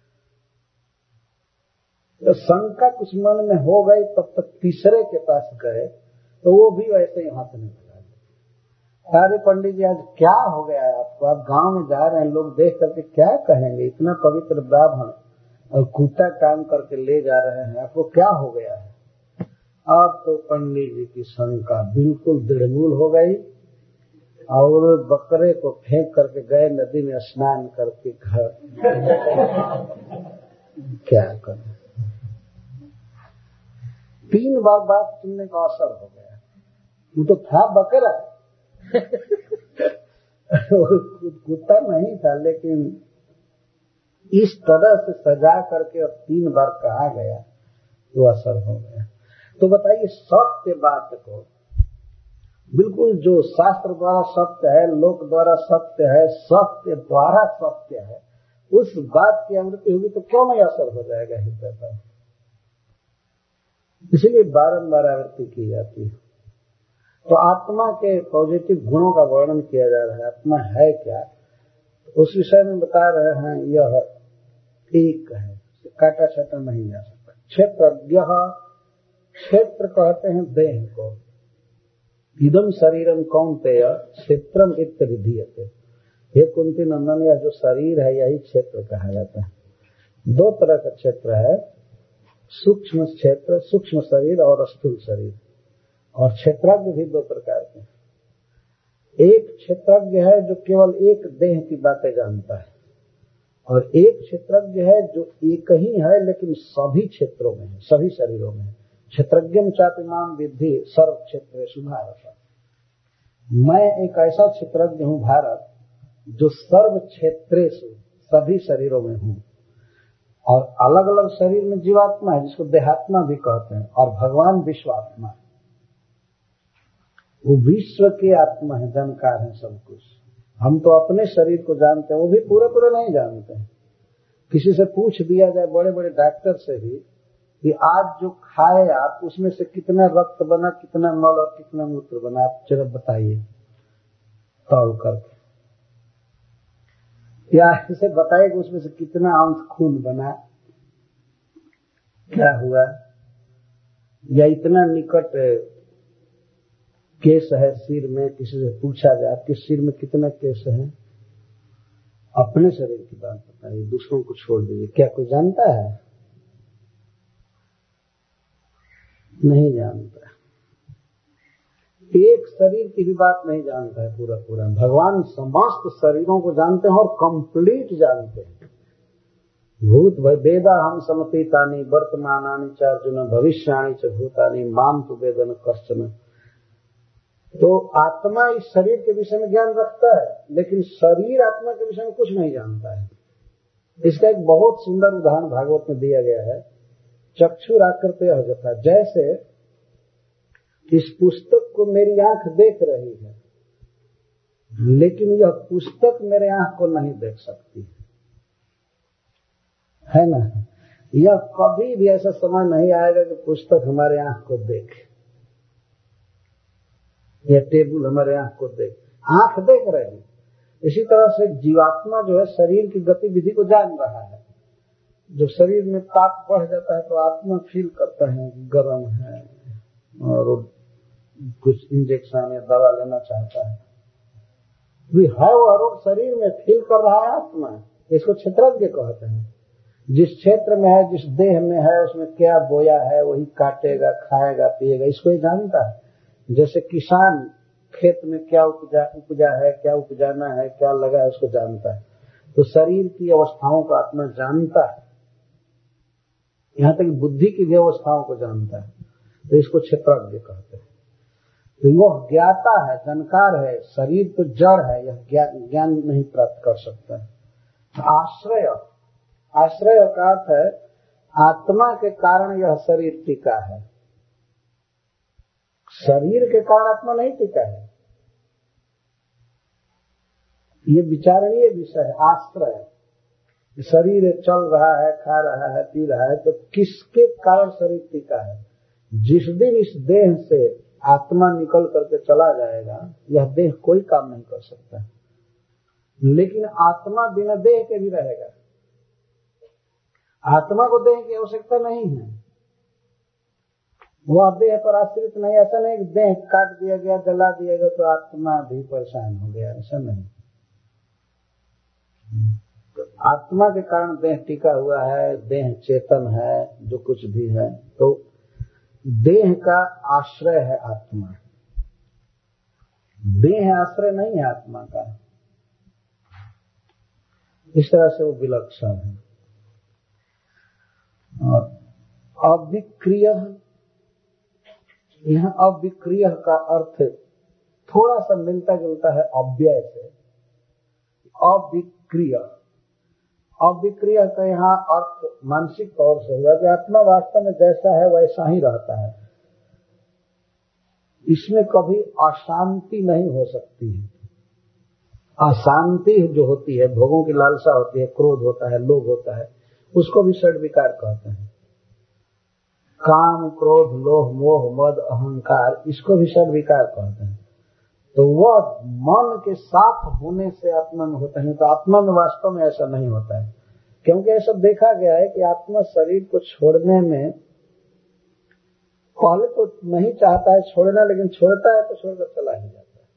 तो शंका कुछ मन में हो गई। तब तक तीसरे के पास गए तो वो भी वैसे ही हंसने लगा। अरे पंडित जी, आज क्या हो गया है आपको? आप गांव में जा रहे हैं, लोग देख करके क्या कहेंगे? इतना पवित्र ब्राह्मण और कुत्ता काम करके ले जा रहे हैं, आपको क्या हो गया है? अब तो पंडित जी की शंका बिल्कुल दृढ़मूल हो गई और बकरे को फेंक करके गए नदी में स्नान करके घर। क्या करें? तीन बार बात सुनने का असर हो गया। वो तो था बकरा कुत्ता नहीं था, लेकिन इस तरह से सजा करके और तीन बार कहा गया तो असर हो गया। तो बताइए, सत्य बात को बिल्कुल जो शास्त्र द्वारा सत्य है, लोक द्वारा सत्य है, सत्य द्वारा सत्य है, उस बात की अमृति होगी तो क्यों नहीं असर हो जाएगा हृदय पर? इसलिए बारंबार आवृत्ति की जाती है। तो आत्मा के पॉजिटिव गुणों का वर्णन किया जा रहा है। आत्मा है क्या, उस विषय में बता रहे हैं। यह एक है, काटा छाटा नहीं जा सकता। क्षेत्रज्ञ, क्षेत्र कहते हैं देह को। इदम शरीरम कौन्तेय क्षेत्रम इत्यभिधीयते। ये कुंती नंदन, यह जो शरीर है यही क्षेत्र कहा जाता है। दो तरह का क्षेत्र है, सूक्ष्म क्षेत्र, सूक्ष्म शरीर और स्थूल शरीर। और क्षेत्रज्ञ भी दो प्रकार के। एक क्षेत्रज्ञ है जो केवल एक देह की बातें जानता है, और एक क्षेत्रज्ञ है जो एक ही है लेकिन सभी क्षेत्रों में है, सभी शरीरों में है। क्षेत्रज्ञम चातिमाम विद्धि सर्व क्षेत्रेषु भारत। मैं एक ऐसा क्षेत्रज्ञ हूँ भारत, जो सर्व क्षेत्रेषु सभी शरीरों में हूँ। और अलग अलग शरीर में जीवात्मा है, जिसको देहात्मा भी कहते हैं, और भगवान विश्वात्मा है। वो विश्व के आत्मा है, जानकार है सब कुछ। हम तो अपने शरीर को जानते हैं, वो भी पूरे पूरे नहीं जानते हैं। किसी से पूछ दिया जाए, बड़े बड़े डॉक्टर से भी, कि आज जो खाए आप उसमें से कितना रक्त बना, कितना मल और कितना मूत्र बना, आप जरा बताइए तौल करके। या इसे बताइए कि उसमें से कितना अंश खून बना, क्या हुआ, या इतना निकट केस है सिर में। किसी से पूछा जाए आपके सिर में कितना केस है, अपने शरीर की बात बताइए, दूसरों को छोड़ दीजिए। क्या कोई जानता है? नहीं जानता। एक शरीर की भी बात नहीं जानता है पूरा पूरा। भगवान समस्त शरीरों को जानते हैं और कंप्लीट जानते हैं। भूत वेदा हम समतीतानि वर्तमानानि च अर्जुन भविष्याणि च भूतानि माम तु वेदन कश्चन। तो आत्मा इस शरीर के विषय में ज्ञान रखता है, लेकिन शरीर आत्मा के विषय में कुछ नहीं जानता है। इसका एक बहुत सुंदर उदाहरण भागवत में दिया गया है। चक्षुराकृते अजथा, जैसे इस पुस्तक को मेरी आंख देख रही है, लेकिन यह पुस्तक मेरे आंख को नहीं देख सकती है ना। यह कभी भी ऐसा समय नहीं आएगा कि पुस्तक हमारे आंख को देखे, यह टेबल हमारे आंख को देख। आंख देख रही। इसी तरह से जीवात्मा जो है शरीर की गतिविधि को जान रहा है। जो शरीर में ताप बढ़ जाता है तो आत्मा फील करता है गर्म है, और कुछ इंजेक्शन या दवा लेना चाहता है। भी है वो रोग शरीर में फील कर रहा है आत्मा। इसको क्षेत्रज्ञ कहते हैं। जिस क्षेत्र में है, जिस देह में है, उसमें क्या बोया है वही काटेगा, खाएगा, पिएगा, इसको ही जानता है। जैसे किसान खेत में क्या उपजा उपजा है, क्या उपजाना है, क्या लगा है, उसको जानता है। तो शरीर की अवस्थाओं को आत्मा जानता है, यहाँ तक बुद्धि की भी अवस्थाओं को जानता है। तो इसको क्षेत्रज्ञ कहते हैं। तो वह ज्ञाता है, जानकार है। शरीर तो जड़ है, यह ज्ञान नहीं प्राप्त कर सकता है। आश्रय, आश्रय का अर्थ है आत्मा के कारण यह शरीर टिका है, शरीर के कारण आत्मा नहीं टिका है। ये विचारणीय विषय है, आश्रय है। शरीर चल रहा है, खा रहा है, पी रहा है, तो किसके कारण शरीर टिका है? जिस दिन इस देह से आत्मा निकल करके चला जाएगा, यह देह कोई काम नहीं कर सकता। लेकिन आत्मा बिना देह के भी रहेगा। आत्मा को देह की आवश्यकता नहीं है, वह देह पर आश्रित नहीं। ऐसा नहीं कि देह काट दिया गया, जला दिया गया तो आत्मा भी परेशान हो गया, ऐसा नहीं। तो आत्मा के कारण देह टिका हुआ है, देह चेतन है, जो कुछ भी है, तो देह का आश्रय है आत्मा। देह आश्रय नहीं है आत्मा का। इस तरह से वो विलक्षण है। और अविक्रिय, यहाँ अविक्रिय का अर्थ थोड़ा सा मिलता जुलता है अव्यय से। अविक्रिय, अविक्रिय का यहाँ अर्थ मानसिक तौर से हुआ कि आत्मा वास्तव में जैसा है वैसा ही रहता है, इसमें कभी अशांति नहीं हो सकती है। अशांति जो होती है, भोगों की लालसा होती है, क्रोध होता है, लोभ होता है, उसको भी षड विकार कहते हैं। काम, क्रोध, लोभ, मोह, मद, अहंकार, इसको भी षड विकार कहते हैं। तो वह मन के साथ होने से आत्मा में होता है, तो आत्मा में वास्तव में ऐसा नहीं होता है। क्योंकि ऐसा देखा गया है कि आत्मा शरीर को छोड़ने में पहले तो नहीं चाहता है छोड़ना, लेकिन छोड़ता है तो छोड़कर चला ही जाता है,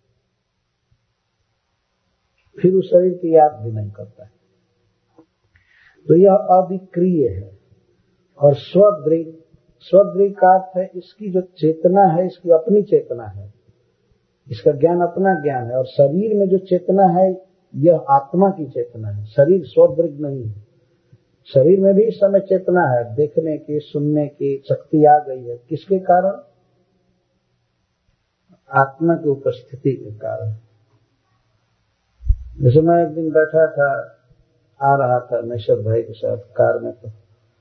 फिर उस शरीर की याद भी नहीं करता है। तो यह अविक्रिय है। और स्वदृक्, स्वदृक् का अर्थ है इसकी जो चेतना है, इसकी अपनी चेतना है, इसका ज्ञान अपना ज्ञान है। और शरीर में जो चेतना है यह आत्मा की चेतना है, शरीर स्वदृक् नहीं है। शरीर में भी इस समय चेतना है, देखने की, सुनने की शक्ति आ गई है। किसके कारण? आत्मा की उपस्थिति के कारण। जैसे मैं एक दिन बैठा था, आ रहा था नशर भाई के साथ कार में, तो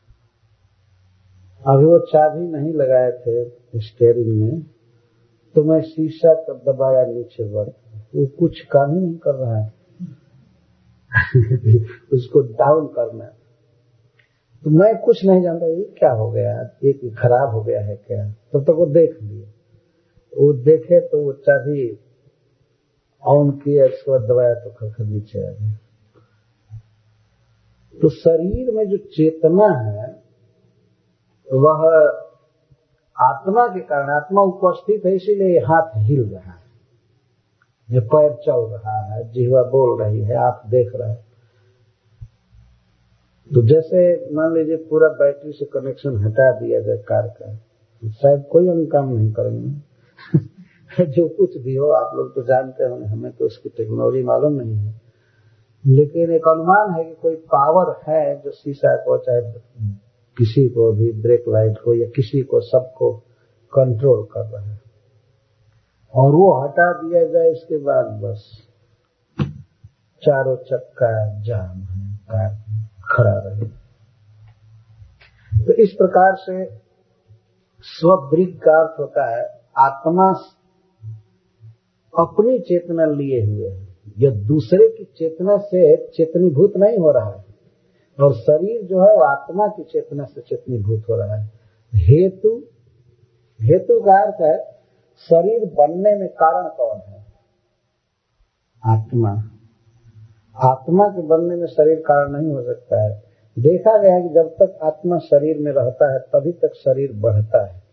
अभी वो चाबी नहीं लगाए थे स्टीयरिंग में, तो मैं शीशा तब दबाया नीचे बढ़, वो कुछ काम ही नहीं कर रहा है उसको डाउन करना। तो मैं कुछ नहीं जानता ये क्या हो गया, एक खराब हो गया है क्या। तब तक तो वो देख लिए, वो देखे तो वो चाबी ऑन किया, इसके बाद दबाया तो खर नीचे आ गया। तो शरीर में जो चेतना है वह आत्मा के कारण, आत्मा उपस्थित है, इसीलिए हाथ हिल रहा है, ये पैर चल रहा है, जिह्वा बोल रही है, आंख देख रहा है। तो जैसे मान लीजिए पूरा बैटरी से कनेक्शन हटा दिया जाए कार का, शायद कोई हम काम नहीं करेंगे जो कुछ भी हो, आप लोग तो जानते होंगे, हमें तो उसकी टेक्नोलॉजी मालूम नहीं है, लेकिन एक अनुमान है कि कोई पावर है जो शीशा को, चाहे किसी को भी, ब्रेक लाइट को या किसी को, सबको कंट्रोल कर रहा है। और वो हटा दिया जाए, इसके बाद बस चारों चक्का जाम है, कार खड़ा रहे। तो इस प्रकार से स्वदृक् का अर्थ होता है आत्मा अपनी चेतना लिए हुए है, यह दूसरे की चेतना से चेतनीभूत नहीं हो रहा है। और शरीर जो है वो आत्मा की चेतना से चेतनीभूत हो रहा है। हेतु, हेतु का अर्थ है शरीर बनने में कारण कौन है? आत्मा। आत्मा के बनने में शरीर कारण नहीं हो सकता है। देखा गया है कि जब तक आत्मा शरीर में रहता है तभी तक शरीर बढ़ता है।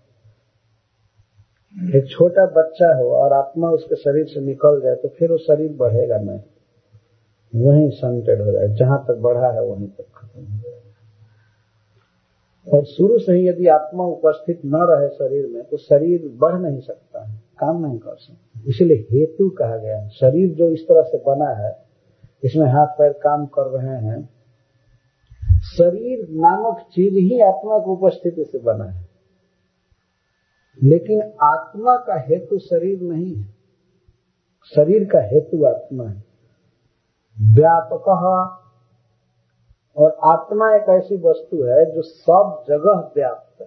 एक छोटा बच्चा हो और आत्मा उसके शरीर से निकल जाए तो फिर वो शरीर बढ़ेगा नहीं, वहीं समेटेड हो जाए, जहां तक बढ़ा है वहीं तक खत्म हो जाए। और शुरू से ही यदि आत्मा उपस्थित न रहे शरीर में तो शरीर बढ़ नहीं सकता है, काम नहीं कर सकता। इसलिए हेतु कहा गया है। शरीर जो इस तरह से बना है, इसमें हाथ पैर काम कर रहे हैं, शरीर नामक चीज ही आत्मा की उपस्थिति से बना है, लेकिन आत्मा का हेतु शरीर नहीं है, शरीर का हेतु आत्मा है। व्यापक और आत्मा एक ऐसी वस्तु है जो सब जगह व्याप्त है।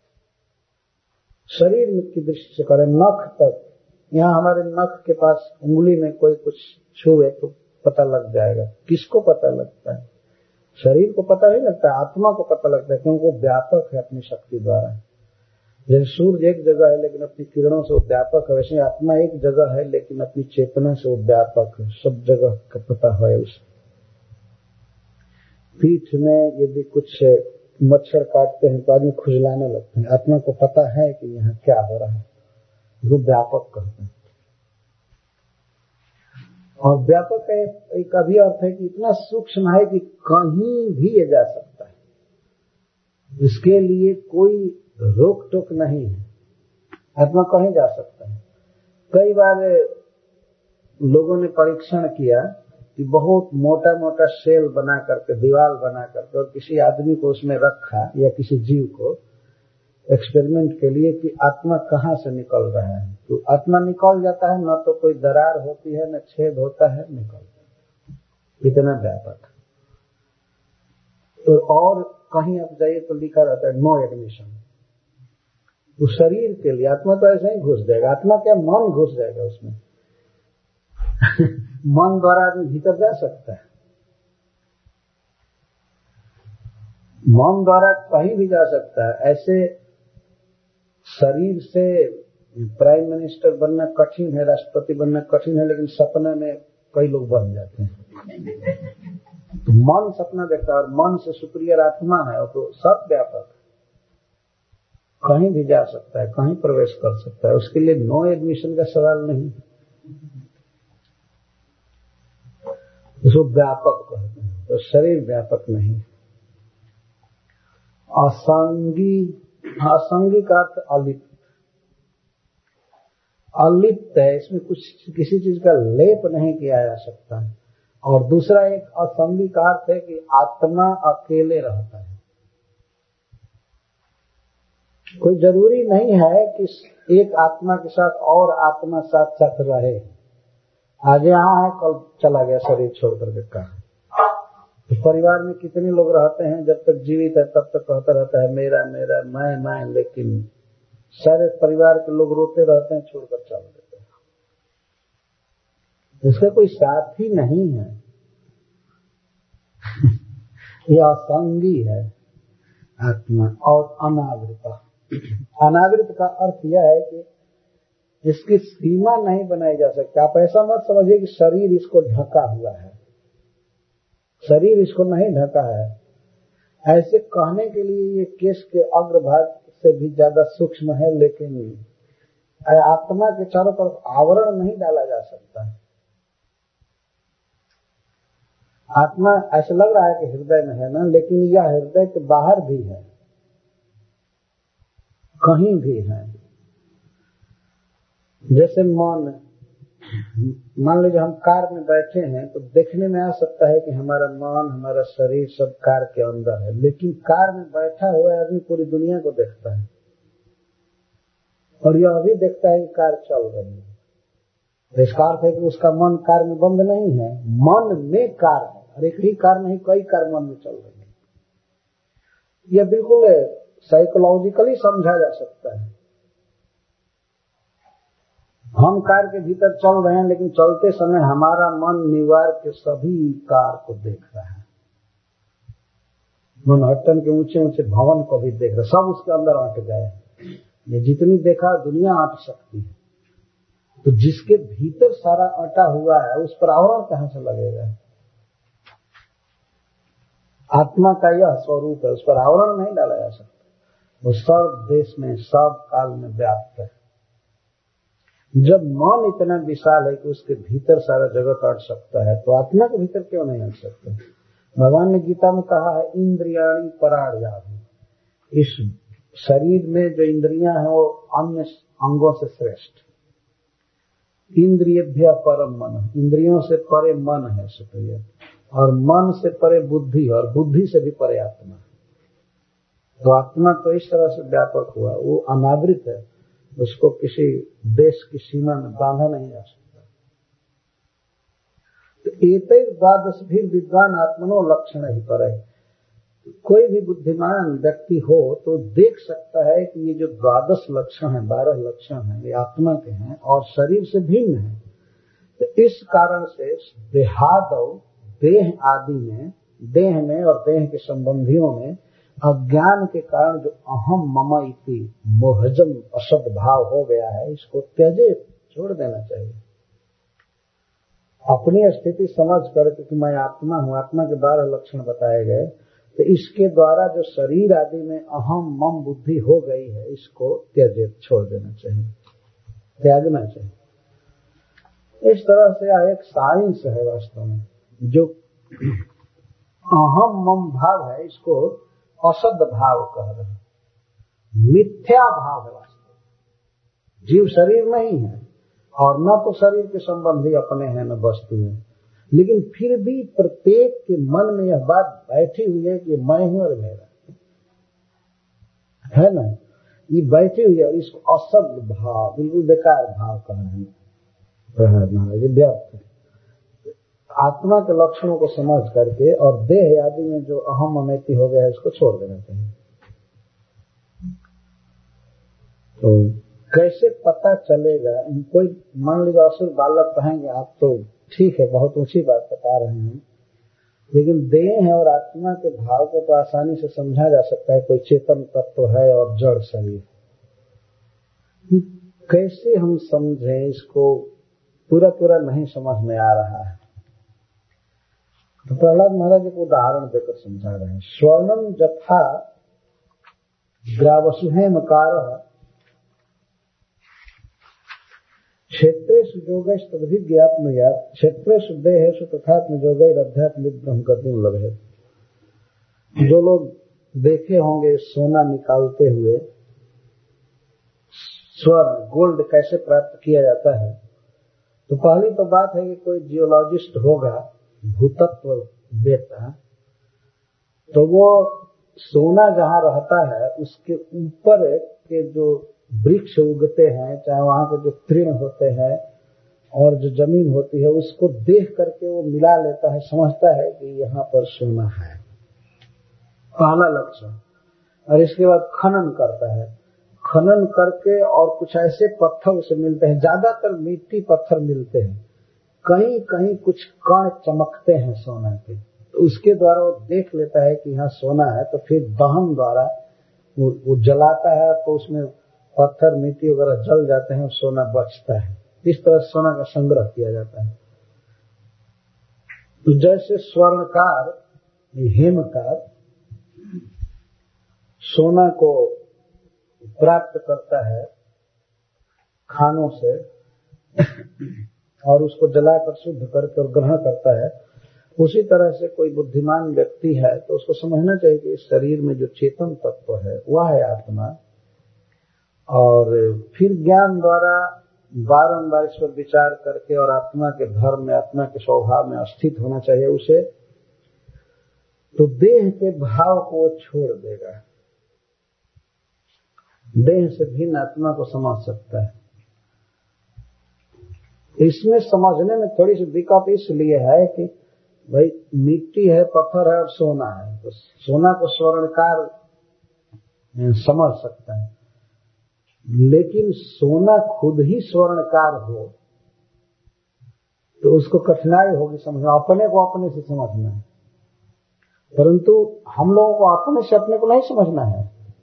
शरीर में की दृष्टि से करें, नख तक, यहाँ हमारे नख के पास उंगली में कोई कुछ छुए तो पता लग जाएगा। किसको पता लगता है? शरीर को पता नहीं लगता, आत्मा को पता लगता है, क्योंकि वो व्यापक है अपनी शक्ति द्वारा। जैसे सूर्य एक जगह है लेकिन अपनी किरणों से वो व्यापक है, वैसे आत्मा एक जगह है लेकिन अपनी चेतना से वो व्यापक है, सब जगह का पता है उसे। पीठ में यदि कुछ मच्छर काटते हैं तो आदमी खुजलाने लगते हैं, आत्मा को पता है कि यहाँ क्या हो रहा है, वो व्यापक कहते हैं। और व्यापक है एक अभी अर्थ है कि इतना सूक्ष्म है कि कहीं भी ये जा सकता है, इसके लिए कोई रोक टोक नहीं है, आत्मा कहीं जा सकता है। कई बार लोगों ने परीक्षण किया कि बहुत मोटा मोटा शेल बना करके, दीवार बना करके, और किसी आदमी को उसमें रखा या किसी जीव को एक्सपेरिमेंट के लिए कि आत्मा कहाँ से निकल रहा है, तो आत्मा निकल जाता है, न तो कोई दरार होती है न छेद होता है, निकल जाता है, इतना व्यापक। तो और कहीं आप जाइए तो लिखा रहता है नो एडमिशन। तो शरीर के लिए आत्मा तो ऐसे ही घुस जाएगा, आत्मा क्या मन घुस जाएगा उसमें मन द्वारा आदमी भीतर जा सकता है, मन द्वारा कहीं भी जा सकता है। ऐसे शरीर से प्राइम मिनिस्टर बनना कठिन है, राष्ट्रपति बनना कठिन है, लेकिन सपने में कई लोग बन जाते हैं। तो मन सपना देखता है और मन से सुपीरियर आत्मा है, तो सब व्यापक कहीं भी जा सकता है, कहीं प्रवेश कर सकता है, उसके लिए नो एडमिशन का सवाल नहीं। उसको व्यापक कहते हैं, तो शरीर व्यापक नहीं। असंगी, असंगी का अर्थ अलिप्त, अलिप्त है, इसमें कुछ किसी चीज का लेप नहीं किया जा सकता है। और दूसरा एक असंगी का अर्थ है कि आत्मा अकेले रहता है, कोई जरूरी नहीं है कि एक आत्मा के साथ और आत्मा साथ साथ रहे। आज यहाँ है, कल चला गया शरीर छोड़ करके कहा। तो परिवार में कितने लोग रहते हैं, जब तक जीवित है तब तक कहता रहता है मेरा मेरा मैं मैं, लेकिन सारे परिवार के लोग रोते रहते हैं, छोड़कर चल देते हैं। इसका कोई साथी नहीं है यह असंगी है आत्मा। और अनावृता, अनावृत का अर्थ यह है कि इसकी सीमा नहीं बनाई जा सकती। आप ऐसा मत समझिए कि शरीर इसको ढका हुआ है, शरीर इसको नहीं ढका है। ऐसे कहने के लिए ये केश के अग्रभाग से भी ज्यादा सूक्ष्म है, लेकिन आत्मा के चारों तरफ आवरण नहीं डाला जा सकता है। आत्मा ऐसा लग रहा है कि हृदय में है ना, लेकिन यह हृदय के बाहर भी है, कहीं भी है। जैसे मन, मान लीजिए हम कार में बैठे हैं तो देखने में आ सकता है कि हमारा मन, हमारा शरीर सब कार के अंदर है, लेकिन कार में बैठा हुआ आदमी पूरी दुनिया को देखता है और यह अभी देखता है कि कार चल रही है। इसका अर्थ है कि उसका मन कार में बंद नहीं है, मन में कार है, और एक ही कार नहीं कई कार मन में चल रही है। यह बिल्कुल साइकोलॉजिकली समझा जा सकता है। हम कार के भीतर चल रहे हैं, लेकिन चलते समय हमारा मन निवार के सभी कार को देख रहा है, मैनहट्टन के ऊंचे ऊंचे भवन को भी देख रहा है, सब उसके अंदर अट गए। ये जितनी देखा दुनिया अट सकती है, तो जिसके भीतर सारा अटा हुआ है उस पर आवरण कहां से लगेगा? आत्मा का यह स्वरूप है, उस पर आवरण नहीं डाला जा सकता। वो सब देश में, सब काल में व्याप्त है। जब मन इतना विशाल है कि उसके भीतर सारा जगत अट सकता है, तो आत्मा के भीतर क्यों नहीं अट सकता? भगवान ने गीता में कहा है इंद्रियाणि परार्याणि, इस शरीर में जो इंद्रियां हैं वो अन्य अंगों से श्रेष्ठ। इंद्रियभ्य परम मन, इंद्रियों से परे मन है सुप्रिय, और मन से परे बुद्धि, और बुद्धि से भी परे आत्मा। तो आत्मा तो इस तरह से व्यापक हुआ, वो अनावृत है, उसको किसी देश की सीमा में बांधा नहीं जा सकता। तो एतैर् द्वादश भी विद्वान आत्मनो लक्षण ही पर है, कोई भी बुद्धिमान व्यक्ति हो तो देख सकता है कि ये जो द्वादश लक्षण है, बारह लक्षण है, ये आत्मा के हैं और शरीर से भिन्न है। तो इस कारण से देहादौ, देह आदि में, देह में और देह के संबंधियों में अज्ञान के कारण जो अहम मम इति मोहजम असद भाव हो गया है, इसको त्यजे, छोड़ देना चाहिए। अपनी स्थिति समझ करके कि मैं आत्मा हूँ, आत्मा के बारह लक्षण बताए गए, तो इसके द्वारा जो शरीर आदि में अहम मम बुद्धि हो गई है, इसको त्यजे, छोड़ देना चाहिए, त्यागना चाहिए। इस तरह से यह एक साइंस है वास्तव में। जो अहम मम भाव है, इसको असद भाव कह रहे हैं, मिथ्या भाव है वास्तव। जीव शरीर नहीं है और न तो शरीर के संबंधी अपने हैं न वस्तु है, लेकिन फिर भी प्रत्येक के मन में यह बात बैठी हुई है कि मैं हूं और मेरा है ना, ये बैठी हुई है। और इसको असद भाव, बिल्कुल बेकार भाव कह रहे हैं, ये व्यर्थ है। आत्मा के लक्षणों को समझ करके और देह आदि में जो अहम ममेति हो गया है, इसको छोड़ देना चाहिए। तो कैसे पता चलेगा? कोई मान लीजिए असुर बालक कहेंगे, आप तो ठीक है, बहुत ऊंची बात बता रहे हैं, लेकिन देह और आत्मा के भाव को तो आसानी से समझा जा सकता है। कोई चेतन तत्व है और जड़ शरीर, कैसे हम समझें इसको? पूरा पूरा नहीं समझ में आ रहा है। तो प्रहलाद महाराज एक उदाहरण देकर समझा रहे हैं। स्वर्णम जथा ग्रावसुहेमकारः क्षेत्रेषु योगैस्तदभिज्ञात्मया क्षेत्रेषु देहेषु तथात्म योगैरध्यात्म ब्रह्म गतिं लभेत्। जो लोग देखे होंगे सोना निकालते हुए, स्वर्ण गोल्ड कैसे प्राप्त किया जाता है, तो पहली तो बात है कि कोई जियोलॉजिस्ट होगा, भूतत्व वेत्ता, तो वो सोना जहाँ रहता है उसके ऊपर के जो वृक्ष उगते हैं, चाहे वहाँ के जो तृण होते हैं और जो जमीन होती है, उसको देख करके वो मिला लेता है, समझता है कि यहाँ पर सोना है, पहला लक्षण। और इसके बाद खनन करता है, खनन करके और कुछ ऐसे पत्थर उसे मिलते हैं, ज्यादातर मिट्टी पत्थर मिलते हैं, कहीं कहीं कुछ कण चमकते हैं सोना के, तो उसके द्वारा वो देख लेता है कि यहाँ सोना है। तो फिर दहन द्वारा वो, वो जलाता है, तो उसमें पत्थर मिट्टी वगैरह जल जाते हैं और सोना बचता है। इस तरह सोना का संग्रह किया जाता है। तो जैसे स्वर्णकार, हेमकार सोना को प्राप्त करता है खानों से और उसको जलाकर शुद्ध करके और ग्रहण करता है, उसी तरह से कोई बुद्धिमान व्यक्ति है तो उसको समझना चाहिए कि इस शरीर में जो चेतन तत्व है वह है आत्मा। और फिर ज्ञान द्वारा बारंबार इस पर विचार करके और आत्मा के धर्म में, आत्मा के स्वभाव में स्थित होना चाहिए उसे। तो देह के भाव को छोड़ देगा, देह से भिन्न आत्मा को समझ सकता है। इसमें समझने में थोड़ी सी दिक्कत इसलिए है कि भाई मिट्टी है, पत्थर है और सोना है, तो सोना को स्वर्णकार समझ सकता है, लेकिन सोना खुद ही स्वर्णकार हो तो उसको कठिनाई होगी समझना, अपने को अपने से समझना है। परंतु हम लोगों को अपने से अपने को नहीं समझना है।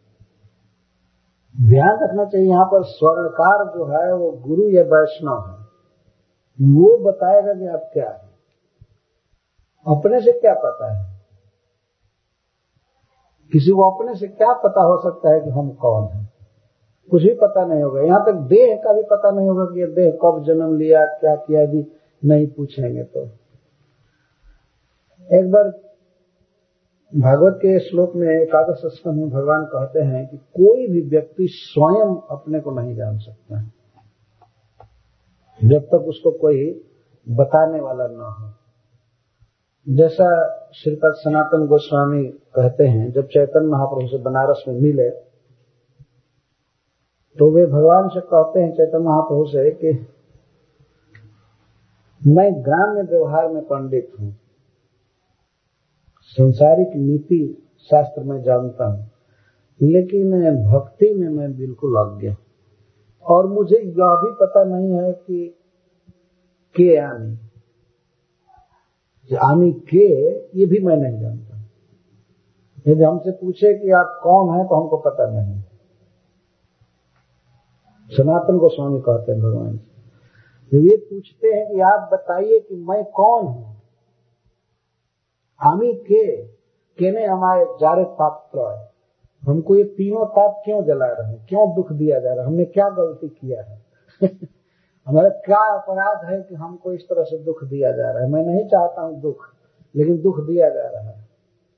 ध्यान रखना चाहिए यहाँ पर स्वर्णकार जो है वो गुरु या वैष्णव है, वो बताएगा कि आप क्या है, अपने से क्या पता है? किसी को अपने से क्या पता हो सकता है कि हम कौन हैं? कुछ भी पता नहीं होगा। यहाँ तक देह का भी पता नहीं होगा कि ये देह कब जन्म लिया, क्या किया, यदि नहीं पूछेंगे तो। एक बार भागवत के श्लोक में एकादश स्कंध में भगवान कहते हैं कि कोई भी व्यक्ति स्वयं अपने को नहीं जान सकता है जब तक उसको कोई बताने वाला न हो। जैसा श्रीपद सनातन गोस्वामी कहते हैं, जब चैतन्य महाप्रभु से बनारस में मिले तो वे भगवान से कहते हैं, चैतन्य महाप्रभु से, कि मैं ग्राम्य व्यवहार में पंडित हूँ, संसारिक नीति शास्त्र में जानता हूँ, लेकिन भक्ति में मैं बिल्कुल अज्ञ, और मुझे यह भी पता नहीं है कि के आनी आनी के ये भी मैं नहीं जानता। यदि हमसे पूछे कि आप कौन हैं तो हमको पता नहीं। सनातन गोस्वामी कहते हैं भगवान से, ये पूछते हैं कि आप बताइए कि मैं कौन हूँ। आमी के केने हमारे जारे पात्र है, हमको ये तीनों ताप क्यों जला रहे हैं, क्यों दुख दिया जा रहा है, हमने क्या गलती किया है हमारा क्या अपराध है कि हमको इस तरह से दुख दिया जा रहा है। मैं नहीं चाहता हूँ दुख, लेकिन दुख दिया जा रहा है।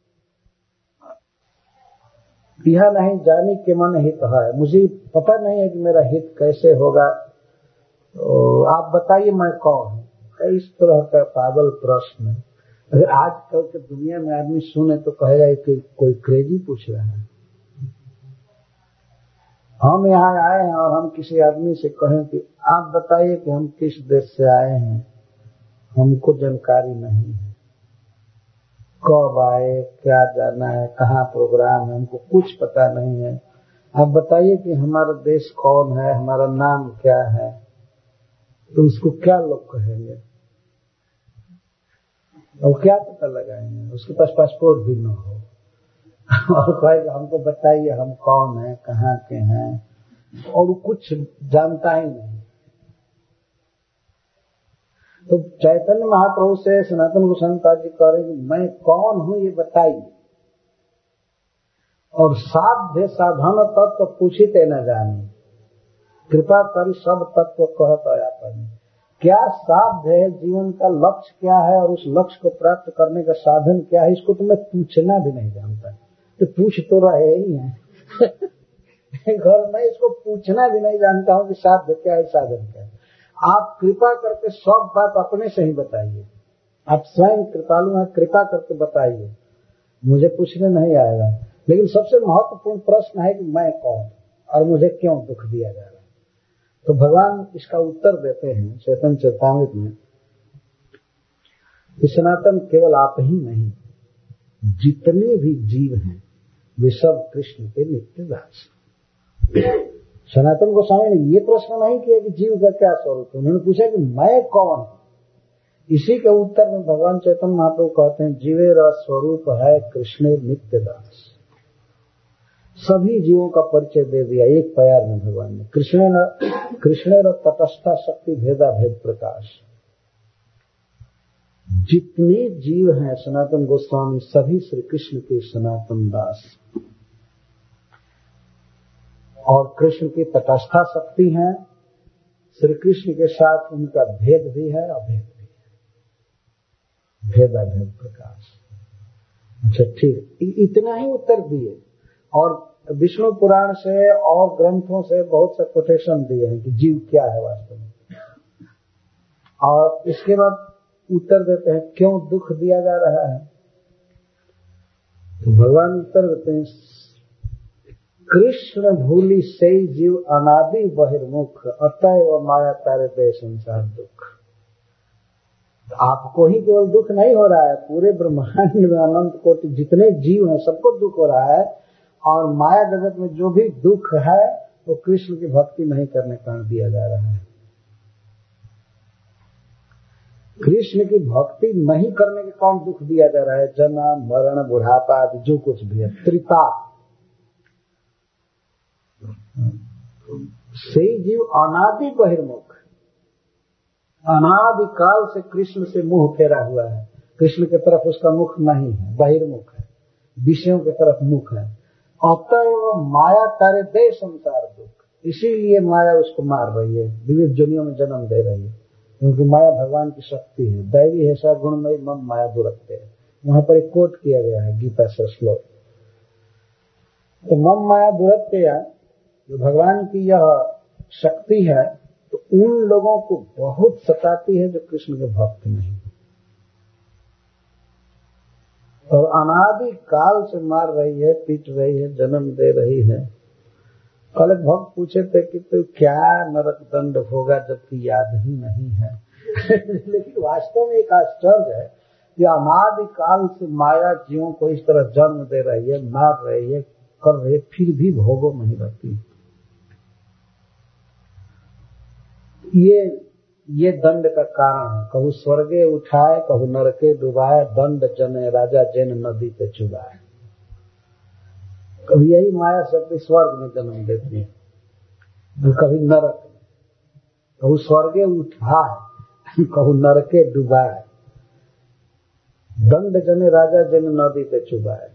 यह नहीं जानी कि मन हित है, मुझे पता नहीं है कि मेरा हित कैसे होगा, तो आप बताइए मैं कौन हूँ। इस तरह का पागल प्रश्न अगर आजकल के दुनिया में आदमी सुने तो कहेगा कि कोई क्रेजी पूछ रहा है। हम यहाँ आए हैं और हम किसी आदमी से कहें कि आप बताइए कि हम किस देश से आए हैं, हमको जानकारी नहीं है, कब आए, क्या जाना है, कहाँ प्रोग्राम है, हमको कुछ पता नहीं है। आप बताइए कि हमारा देश कौन है, हमारा नाम क्या है, तो उसको क्या लोग कहेंगे और क्या पता लगाएंगे। उसके पास पासपोर्ट भी न हो और कहेगा हमको बताइए हम कौन है, कहाँ के हैं, और कुछ जानता ही नहीं। तो चैतन्य महाप्रभु से सनातन गोस्वामी जी कह रहे हैं मैं कौन हूँ ये बताइए, और साध्य साधन तत्व पूछिते न जाने, कृपा करी सब तत्व कहत आयापन। क्या साध्य है, जीवन का लक्ष्य क्या है और उस लक्ष्य को प्राप्त करने का साधन क्या है, इसको तो मैं पूछना भी नहीं जानता। तो पूछ तो रहे ही हैं घर में, इसको पूछना भी नहीं जानता हूँ कि साध्य क्या है, साधन क्या है। आप कृपा करके सब बात अपने से ही बताइए, आप स्वयं कृपालु हैं, कृपा करके बताइए, मुझे पूछने नहीं आएगा। लेकिन सबसे महत्वपूर्ण प्रश्न है कि मैं कौन और मुझे क्यों दुख दिया जा रहा है। तो भगवान इसका उत्तर देते हैं चैतन्य चरितामृत में कि सनातन केवल आप ही नहीं, जितने भी जीव हैं वे सब कृष्ण के नित्य दास। सनातन गोस्वामी ने ये प्रश्न नहीं किया कि जीव का क्या स्वरूप है, उन्होंने पूछा कि मैं कौन हूं। इसी के उत्तर में भगवान चैतन्य महाप्रभु कहते हैं जीवेरा स्वरूप है कृष्ण नित्य दास। सभी जीवों का परिचय दे दिया एक प्यार में भगवान ने। कृष्ण न कृष्ण न तटस्था शक्ति भेदा भेद प्रकाश। जितने जीव हैं सनातन गोस्वामी सभी श्री कृष्ण के सनातन दास, और कृष्ण की तटस्था शक्ति है। श्री कृष्ण के साथ उनका भेद भी है, अभेद भी है, भेदा भेद प्रकाश। अच्छा ठीक, इतना ही उत्तर दिए। और विष्णु पुराण से और ग्रंथों से बहुत से कोटेशन दिए हैं कि जीव क्या है वास्तव में, और इसके बाद उत्तर देते हैं क्यों दुख दिया जा रहा है। तो भगवान उत्तर देते हैं कृष्ण भूली से जीव अनादि बहिर्मुख, अतएव माया तारे दे संसार दुख। आपको ही केवल दुख नहीं हो रहा है, पूरे ब्रह्मांड में अनंत कोटि जितने जीव हैं सबको दुख हो रहा है। और माया जगत में जो भी दुख है वो कृष्ण की भक्ति नहीं करने का कारण दिया जा रहा है। कृष्ण की भक्ति नहीं करने के कारण दुख दिया जा रहा है। जन्म मरण बुढ़ापा आदि जो कुछ भी है, त्रिताप। से जीव अनादि बहिर्मुख, अनादि काल से कृष्ण से मुंह फेरा हुआ है, कृष्ण की तरफ उसका मुख नहीं है, बहिर्मुख है, विषयों की तरफ मुख है। अतएव माया तारे दे संसार दुख, इसीलिए माया उसको मार रही है, विविध दुनियों में जन्म दे रही है, क्योंकि माया भगवान की शक्ति है। दैवी है सा गुणमयी मम माया दुरत्ते है, वहां पर एक कोट किया गया है गीता से श्लोक। तो मम माया दुरत्ते जो भगवान की यह शक्ति है, तो उन लोगों को बहुत सताती है जो कृष्ण के भक्त नहीं, और अनादि काल से मार रही है, पीट रही है, जन्म दे रही है। कल एक भक्त पूछे थे कि तो क्या नरक दंड होगा जबकि याद ही नहीं है लेकिन वास्तव में एक आश्चर्य है या अनादि काल से माया जीवों को इस तरह जन्म दे रही है, मार रही है, कर रही है, फिर भी भोगों में ही रहती है। ये ये दंड का कारण है। कहू स्वर्गे उठाए, कहू नरके डुबाए, दंड जने राजा जैन नदी पे चुबाए। कभी यही माया शक्ति स्वर्ग में जन्म देती है, कभी नरक में। कहू स्वर्गे उठाए, कहू नरके डुबाए, दंड जने राजा जैन नदी पे चुबाए।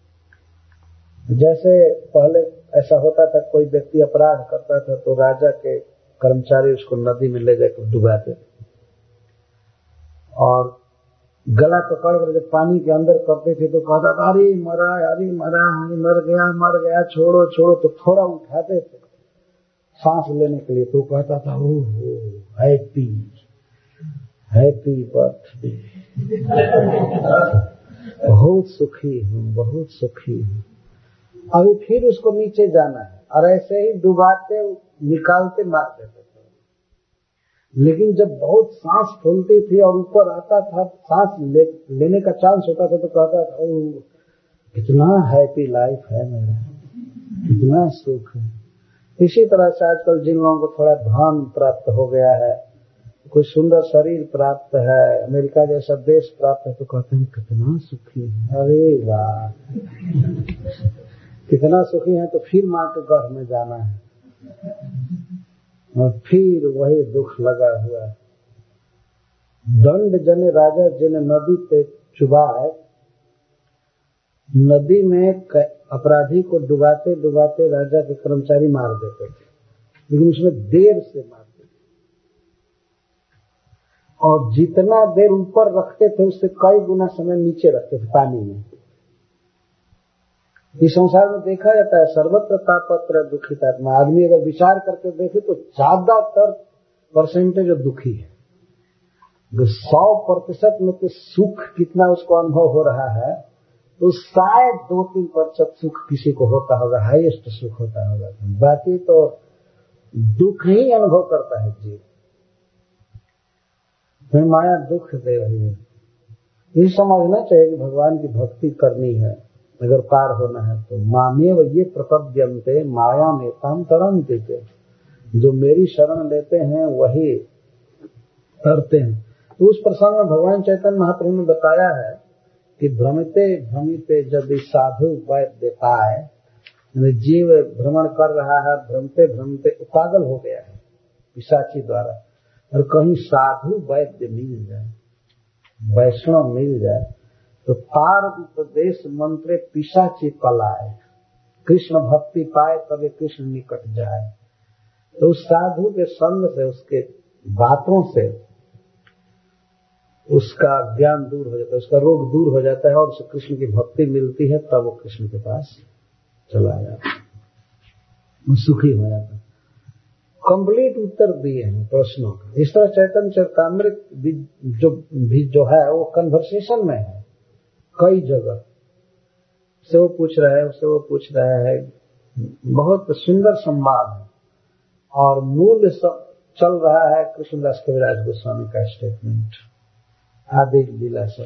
जैसे पहले ऐसा होता था, कोई व्यक्ति अपराध करता था तो राजा के कर्मचारी उसको नदी में ले जाकर डुबाते थे और गला पकड़ कर जब पानी के अंदर करते थे तो कहता था अरे मरा, अरे मरा, मर गया, मर गया, छोड़ो छोड़ो। तो थोड़ा उठाते थे सांस लेने के लिए, तो कहता था ओहो हैप्पी हैप्पी बर्थडे, बहुत सुखी हूँ, बहुत सुखी हूँ। अभी फिर उसको नीचे जाना है और ऐसे ही डुबाते निकालते मार देते थे। लेकिन जब बहुत सांस फूलती थी और ऊपर आता था, सांस ले, लेने का चांस होता था तो कहता था ओह कितना हैप्पी लाइफ है मेरा, कितना सुख है। इसी तरह से आजकल जिन लोगों को थोड़ा धन प्राप्त हो गया है, कोई सुंदर शरीर प्राप्त है, अमेरिका जैसा देश प्राप्त है, तो कहते हैं कितना सुखी है। अरे वाह, कितना सुखी है। तो फिर माँ के गर्भ में जाना है और फिर वही दुख लगा हुआ है। दंड जने राजा जिन नदी पे चुबाए, नदी में अपराधी को डुबाते डुबाते राजा के कर्मचारी मार देते थे, लेकिन उसमें देर से मारते थे और जितना देर ऊपर रखते थे उससे कई गुना समय नीचे रखते थे पानी में। इस संसार में देखा जाता है सर्वत्र तापत्र दुखितात्मा। आदमी अगर विचार करके देखे तो ज्यादातर परसेंटेज दुखी है। जो सौ प्रतिशत में तो सुख कितना उसको अनुभव हो रहा है, तो शायद दो तीन प्रतिशत सुख किसी को होता होगा, हाईएस्ट सुख होता होगा। बाकी तो दुख ही अनुभव करता है जीव। तो माया दुख दे रही है। ये समझना चाहिए कि भगवान की भक्ति करनी है, अगर पार होना है तो। मामेव ये प्रपद्यन्ते माया में ताम तरन्ते, जो मेरी शरण लेते हैं वही तरते हैं। तो उस प्रसंग में भगवान चैतन्य महाप्रभु ने बताया है कि भ्रमिते भ्रमिते जब साधु वैद्य पाए, जीव भ्रमण कर रहा है, भ्रमते भ्रमते पागल हो गया है पिशाची द्वारा, और कहीं साधु वैद्य मिल जाए, वैष्णव मिल जाए तो पार उपदेश मंत्रे पिशाची पलाए, कृष्ण भक्ति पाए तभी कृष्ण निकट जाए। तो उस साधु के संग से, उसके बातों से उसका ज्ञान दूर हो जाता है, उसका रोग दूर हो जाता है और उसे कृष्ण की भक्ति मिलती है, तब वो कृष्ण के पास चला जाता है, वो सुखी हो जाता है। कंप्लीट उत्तर दिए हैं प्रश्नों का। इस तरह चैतन्य चरितामृत जो भी जो है वो कन्वर्सेशन में है, कई जगह से वो पूछ रहा है, उससे वो पूछ रहा है, बहुत सुंदर संवाद है और मूल सब चल रहा है कृष्णदास कविराज गोस्वामी का स्टेटमेंट आदि लीला से।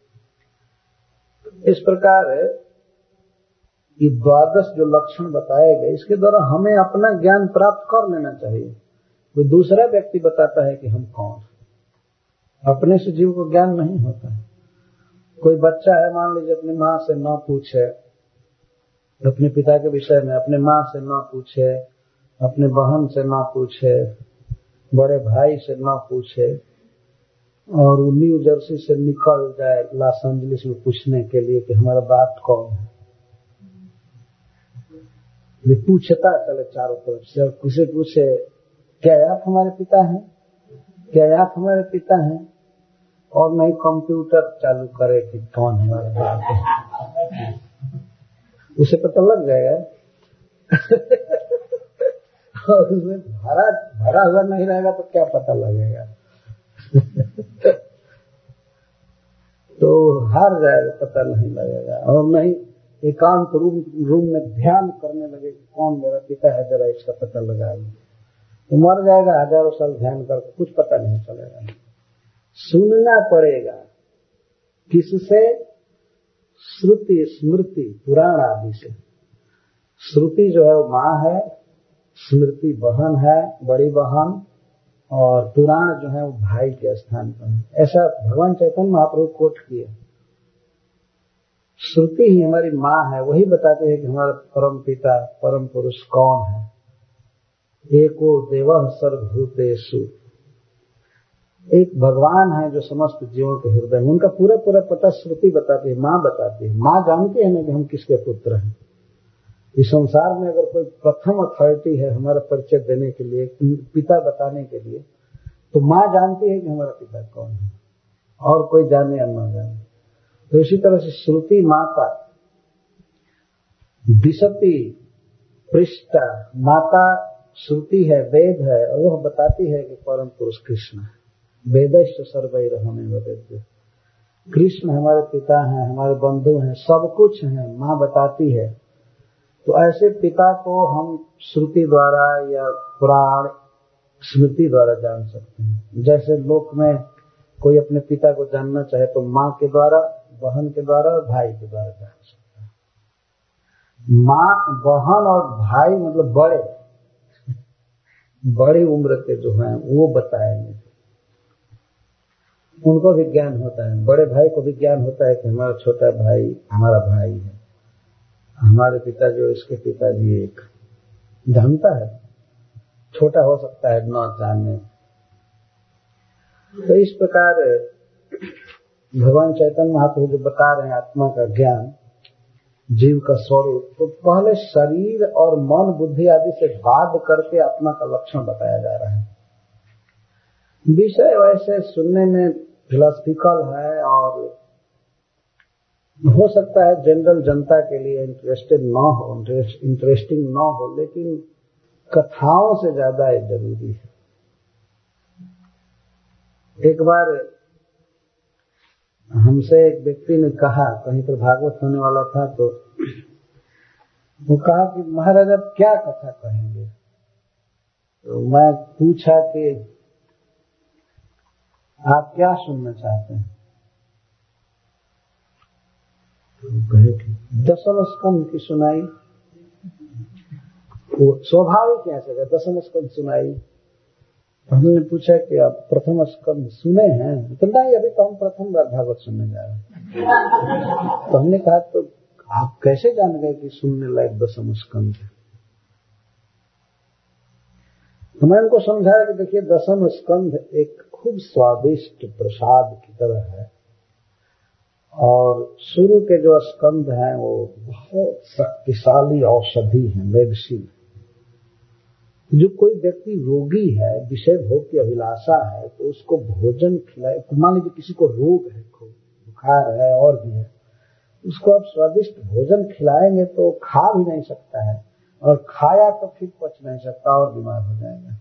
इस प्रकार ये द्वादश जो लक्षण बताए गए, इसके द्वारा हमें अपना ज्ञान प्राप्त कर लेना चाहिए। कोई दूसरा व्यक्ति बताता है कि हम कौन, अपने से जीव को ज्ञान नहीं होता है। कोई बच्चा है, मान लीजिए, अपनी माँ से न पूछे अपने पिता के विषय में, अपने माँ से न पूछे, अपने बहन से न पूछे, बड़े भाई से न पूछे, और वो न्यू जर्सी से निकल जाए लॉस एंजलिस में पूछने के लिए कि हमारा बाप कौन है। ये पूछता चले चारों तरफ से, और किसी पूछे क्या आप हमारे पिता हैं, क्या आप हमारे पिता हैं, और नहीं कंप्यूटर चालू करे कि कौन है हमारे बाप, उसे पता लग जाएगा। और उसमें भरा भरा हुआ नहीं रहेगा तो क्या पता लगेगा। तो हार जाएगा, पता नहीं लगेगा। और नहीं एकांत रूम रूम में ध्यान करने लगे कि कौन मेरा पिता है, जरा इसका पता लगा, तो मर जाएगा हजारों साल ध्यान करके, कुछ पता नहीं चलेगा। सुनना पड़ेगा, किससे? श्रुति स्मृति पुराण आदि से। श्रुति जो है वो माँ है, स्मृति बहन है, बड़ी बहन, और पुराण जो है वो भाई के स्थान पर है। ऐसा भगवान चैतन्य महाप्रभु कोट किए। श्रुति ही हमारी माँ है, वही बताते हैं कि हमारा परम पिता परम पुरुष कौन है। एको देवः सर्वभूतेषु, एक भगवान है जो समस्त जीवों के हृदय में। उनका पूरा पूरा पता श्रुति बताती है, माँ बताती है। माँ जानती है ना कि हम किसके पुत्र हैं। इस संसार में अगर कोई प्रथम अथॉरिटी है हमारा परिचय देने के लिए, पिता बताने के लिए, तो माँ जानती है कि हमारा पिता कौन है, और कोई जाने या न जाने। तो इसी तरह से श्रुति माता, दिशति पृष्ठा, माता श्रुति है, वेद है, और वह बताती है कि परम पुरुष कृष्ण है। वेदश्च सर्वैरहमेव वेद्यः, कृष्ण हमारे पिता हैं, हमारे बंधु हैं, सब कुछ हैं, माँ बताती है। तो ऐसे पिता को हम श्रुति द्वारा या पुराण स्मृति द्वारा जान सकते हैं। जैसे लोक में कोई अपने पिता को जानना चाहे तो माँ के द्वारा, बहन के द्वारा और भाई के द्वारा जान सकता है। माँ, बहन और भाई मतलब बड़े बड़ी उम्र के जो हैं वो बताएंगे, उनको भी ज्ञान होता है। बड़े भाई को भी ज्ञान होता है कि हमारा छोटा भाई हमारा भाई है, हमारे पिता जो इसके पिताजी एक जानता है, छोटा हो सकता है न जानने। तो इस प्रकार भगवान चैतन्य महाप्रभु जो बता रहे हैं आत्मा का ज्ञान, जीव का स्वरूप, तो पहले शरीर और मन बुद्धि आदि से बाध करके आत्मा का लक्षण बताया जा रहा है। विषय वैसे सुनने में फिलोसफिकल है और हो सकता है जनरल जनता के लिए इंटरेस्टेड न हो, इंटरेस्टिंग न हो, लेकिन कथाओं से ज्यादा ये जरूरी है। एक बार हमसे एक व्यक्ति ने कहा, कहीं पर भागवत होने वाला था, तो वो कहा कि महाराज आप क्या कथा कहेंगे। तो मैं पूछा कि आप क्या सुनना चाहते हैं। तो कहे कि दशम स्कंद की सुनाई। वो स्वाभाविक है, ऐसे दशम स्कंद सुनाई। हमने पूछा कि आप प्रथम स्कंद सुने हैं? तो नहीं, अभी तो हम प्रथम बार भागवत सुनने जा रहे हैं। तो हमने कहा तो आप कैसे जान गए कि सुनने लायक दशम स्कंद है? तो मैं उनको समझाया कि देखिए दशम स्कंद एक खूब स्वादिष्ट प्रसाद की तरह है, और शुरू के जो स्कंद हैं वो बहुत शक्तिशाली औषधि है, मेडिसिन। जो कोई व्यक्ति रोगी है, विषय भोग की अभिलाषा है, तो उसको भोजन खिलाए। मान लीजिए किसी को रोग है, बुखार है और भी है, उसको आप स्वादिष्ट भोजन खिलाएंगे तो खा भी नहीं सकता है, और खाया तो फिर पच नहीं सकता और बीमार हो जाएगा।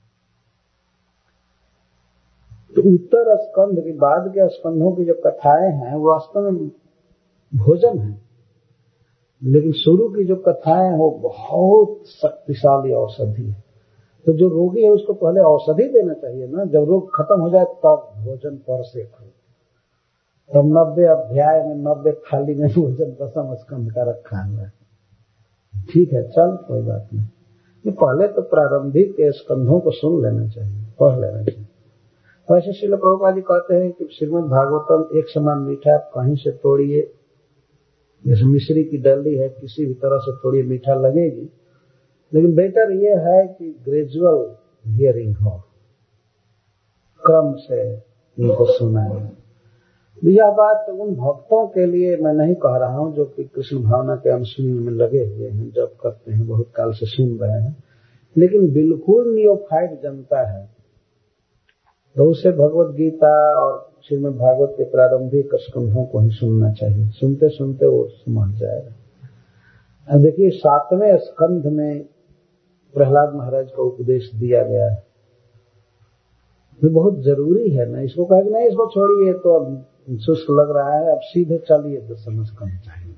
तो उत्तर स्कंद के बाद के स्कंधों की जो कथाएं हैं वो वास्तव में भोजन है, लेकिन शुरू की जो कथाएं हैं वो बहुत शक्तिशाली औषधि है। तो जो रोगी है उसको पहले औषधि देना चाहिए ना, जब रोग खत्म हो जाए तब भोजन पर से खाओ। तब नब्बे अध्याय में नब्बे थाली में भोजन दशम स्कंद का रखा हुआ है। ठीक है, चल कोई बात नहीं, तो पहले तो प्रारंभिक के स्कंधों को सुन लेना चाहिए, पढ़ लेना चाहिए। वैसे श्रील प्रभुपाद जी कहते हैं कि श्रीमद् भागवतम एक समान मीठा, कहीं से तोड़िए, जैसे मिश्री की डली है, किसी भी तरह से थोड़ी मीठा लगेगी, लेकिन बेटर ये है कि ग्रेजुअल हियरिंग हो, क्रम से इनको सुना है। यह बात उन भक्तों के लिए मैं नहीं कह रहा हूं जो कि कृष्ण भावना के अनुशीलन में लगे हुए हैं, जब करते हैं, बहुत काल से सुन रहे हैं, लेकिन बिल्कुल नियोफाइट जनता है तो उसे भगवत गीता और श्रीमद् भागवत के प्रारंभिक स्कंधों को ही सुनना चाहिए। सुनते सुनते वो समझ जाएगा। अब देखिए सातवें स्कंध में प्रहलाद महाराज का उपदेश दिया गया है, ये बहुत जरूरी है ना। इसको कहा कि नहीं इसको छोड़िए तो अब सुस्त लग रहा है, अब सीधे चलिए दशम स्कंध चाहिए।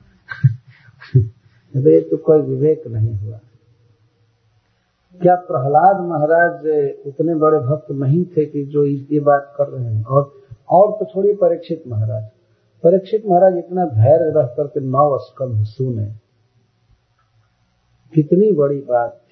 ये तो कोई विवेक नहीं हुआ। क्या प्रहलाद महाराज उतने बड़े भक्त नहीं थे कि जो ये बात कर रहे हैं? और और तो छोड़िए परीक्षित महाराज, परीक्षित महाराज इतना धैर्य रह करके नौ स्कंध सुने, कितनी बड़ी बात थी।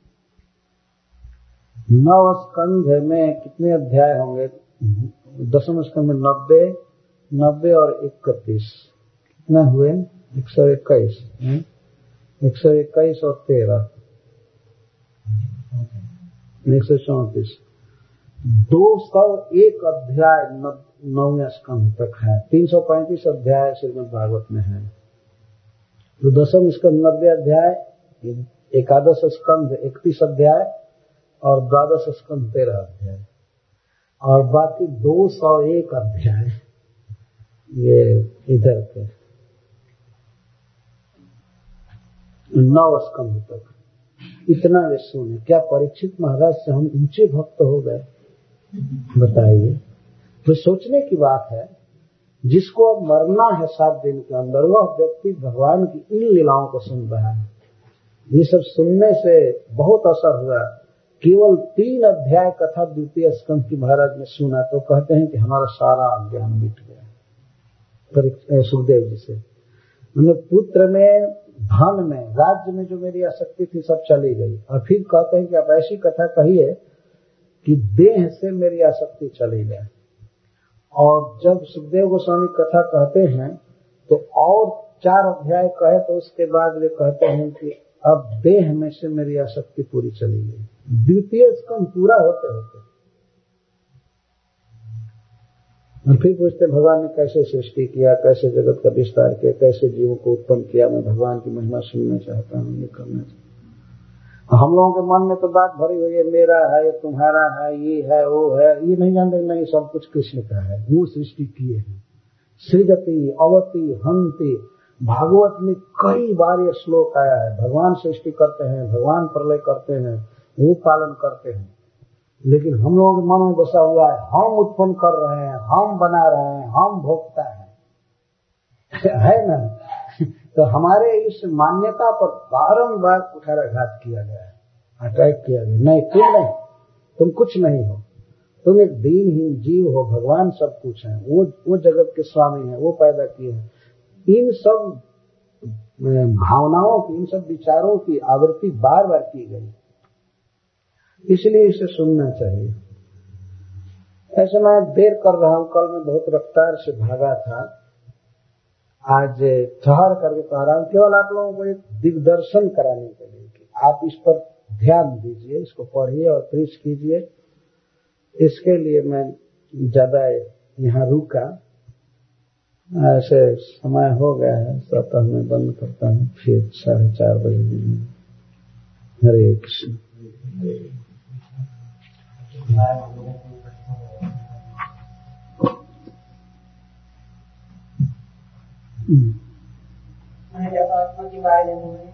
नौ स्कंध में कितने अध्याय होंगे? दसम स्कंध में नब्बे नब्बे और इकतीस कितना हुए? एक सौ इक्कीस एक सौ इक्कीस और तेरह एक सौ चौंतीस दो सौ एक अध्याय नौवें स्कंध तक है। तीन सौ पैंतीस अध्याय श्रीमद् भागवत में है। तो दसम स्कंध नब्बे अध्याय, एकादश स्कंध इकतीस अध्याय और द्वादश स्कंध तेरह अध्याय और बाकी दो सौ एक अध्याय ये इधर के नौ स्कंध तक। इतना वे सुने। क्या परीक्षित महाराज से हम ऊंचे भक्त हो गए? बताइए। तो सोचने की बात है, जिसको अब मरना है सात दिन के अंदर, वह व्यक्ति भगवान की इन लीलाओं को सुन रहा है। ये सब सुनने से बहुत असर हुआ। केवल तीन अध्याय कथा द्वितीय स्कंध की महाराज ने सुना तो कहते हैं कि हमारा सारा अज्ञान मिट गया। सुखदेव जी से उन्हें पुत्र में, धन में, राज्य में जो मेरी आसक्ति थी सब चली गई। और फिर कहते हैं कि आप ऐसी कथा कहिए कि देह से मेरी आसक्ति चली गई। और जब सुखदेव गोस्वामी कथा कहते हैं तो और चार अध्याय कहे तो उसके बाद वे कहते हैं कि अब देह में से मेरी आसक्ति पूरी चली गई। द्वितीय स्कंध पूरा होते होते और फिर पूछते भगवान ने कैसे सृष्टि किया, कैसे जगत का विस्तार किया, कैसे जीवों को उत्पन्न किया। मैं भगवान की महिमा सुनना चाहता हूँ, ये करना चाहता हूँ। हम लोगों के मन में तो बात भरी हुई है, मेरा है, ये तुम्हारा है, ये है, वो है, ये नहीं जानते। नहीं, सब कुछ कृष्ण का है, वो सृष्टि किए हैं। सृजति अवति हंति, भागवत में कई बार ये श्लोक आया है। भगवान सृष्टि करते हैं, भगवान प्रलय करते हैं, वो पालन करते हैं। लेकिन हम लोगों के मन में बसा हुआ है, हम उत्पन्न कर रहे हैं, हम बना रहे हैं, हम भोगता है है ना। तो हमारे इस मान्यता पर बारंबार कुठाराघात किया गया है, अटैक किया गया। नहीं, तुम नहीं, तुम कुछ नहीं हो, तुम एक दीनहीन जीव हो, भगवान सब कुछ है, वो वो जगत के स्वामी है, वो पैदा किए हैं। इन सब भावनाओं की, इन सब विचारों की आवृत्ति बार बार की गई, इसलिए इसे सुनना चाहिए। ऐसे मैं देर कर रहा हूँ, कल मैं बहुत रफ्तार से भागा था, आज ठहर करके कह रहा हूँ, केवल आप लोगों को एक दिग्दर्शन कराने के लिए कि आप इस पर ध्यान दीजिए, इसको पढ़िए और प्रीच कीजिए। इसके लिए मैं ज्यादा यहाँ रुका। ऐसे समय हो गया है, स्वतः मैं बंद करता हूँ, फिर साढ़े चार बजे। हरे कृष्ण। आत्मा के बारे में,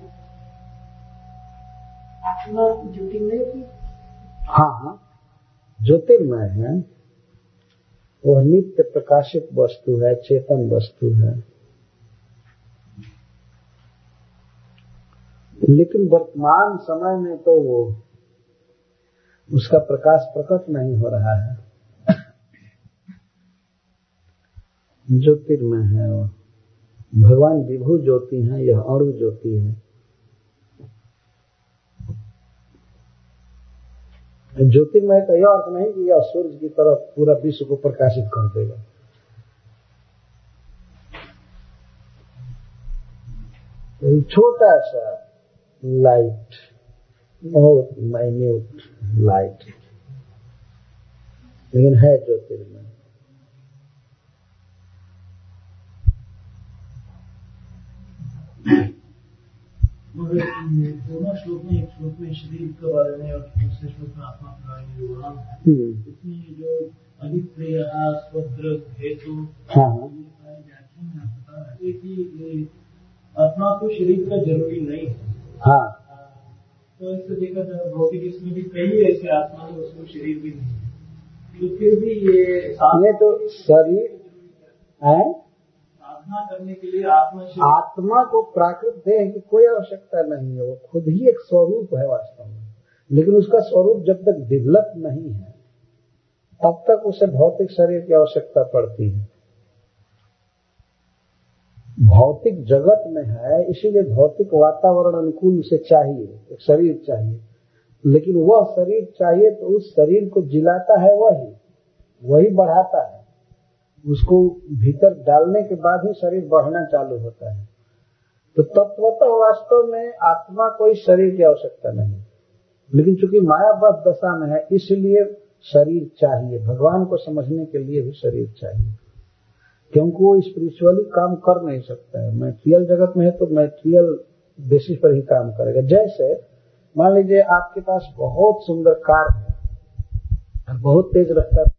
आत्मा ज्योतिर्मय की, हाँ हाँ ज्योतिर्मय है, वह नित्य प्रकाशित वस्तु है, चेतन वस्तु है। लेकिन वर्तमान समय में तो वो उसका प्रकाश प्रकट नहीं हो रहा है। ज्योतिर्मय है वो, भगवान विभु ज्योति है, यह अणु ज्योति है। ज्योतिर्मय का यह अर्थ नहीं कि यह सूर्य की तरफ पूरा विश्व को प्रकाशित कर देगा। छोटा सा लाइट, बहुत माइन्यूट लाइट, लेकिन है ज्योतिर्मय। दोनों श्लोक में, एक श्लोक में शरीर के बारे में और दूसरे श्लोक में आत्मा के बारे में विवरण है। इसमें जो अभिप्रेय स्वद्र हेतु व्याख्या में बता रहे हैं कि आत्मा को शरीर का जरूरी नहीं है। हाँ, तो इससे देखा जाए भौतिक इसमें भी कई ऐसे आत्मा है उसको शरीर भी नहीं है, तो फिर भी ये ये तो शरीर है। साधना करने के लिए आत्मा आत्मा को प्राकृत देह की कोई आवश्यकता नहीं है, वो खुद ही एक स्वरूप है वास्तव में। लेकिन उसका स्वरूप जब तक डेवलप नहीं है तब तक उसे भौतिक शरीर की आवश्यकता पड़ती है। भौतिक जगत में है, इसीलिए भौतिक वातावरण अनुकूल उसे चाहिए, एक शरीर चाहिए। लेकिन वह शरीर चाहिए तो उस शरीर को जिलाता है वही वही बढ़ाता है। उसको भीतर डालने के बाद ही शरीर बढ़ना चालू होता है। तो तत्वतः वास्तव में आत्मा कोई शरीर की आवश्यकता नहीं, लेकिन चूंकि मायाबद्ध दशा में है इसलिए शरीर चाहिए। भगवान को समझने के लिए भी शरीर चाहिए, क्योंकि वो स्पिरिचुअली काम कर नहीं सकता है। मैटेरियल जगत में है तो मैटेरियल बेसिस पर ही काम करेगा। जैसे मान लीजिए आपके पास बहुत सुंदर कार है और बहुत तेज रफ्तार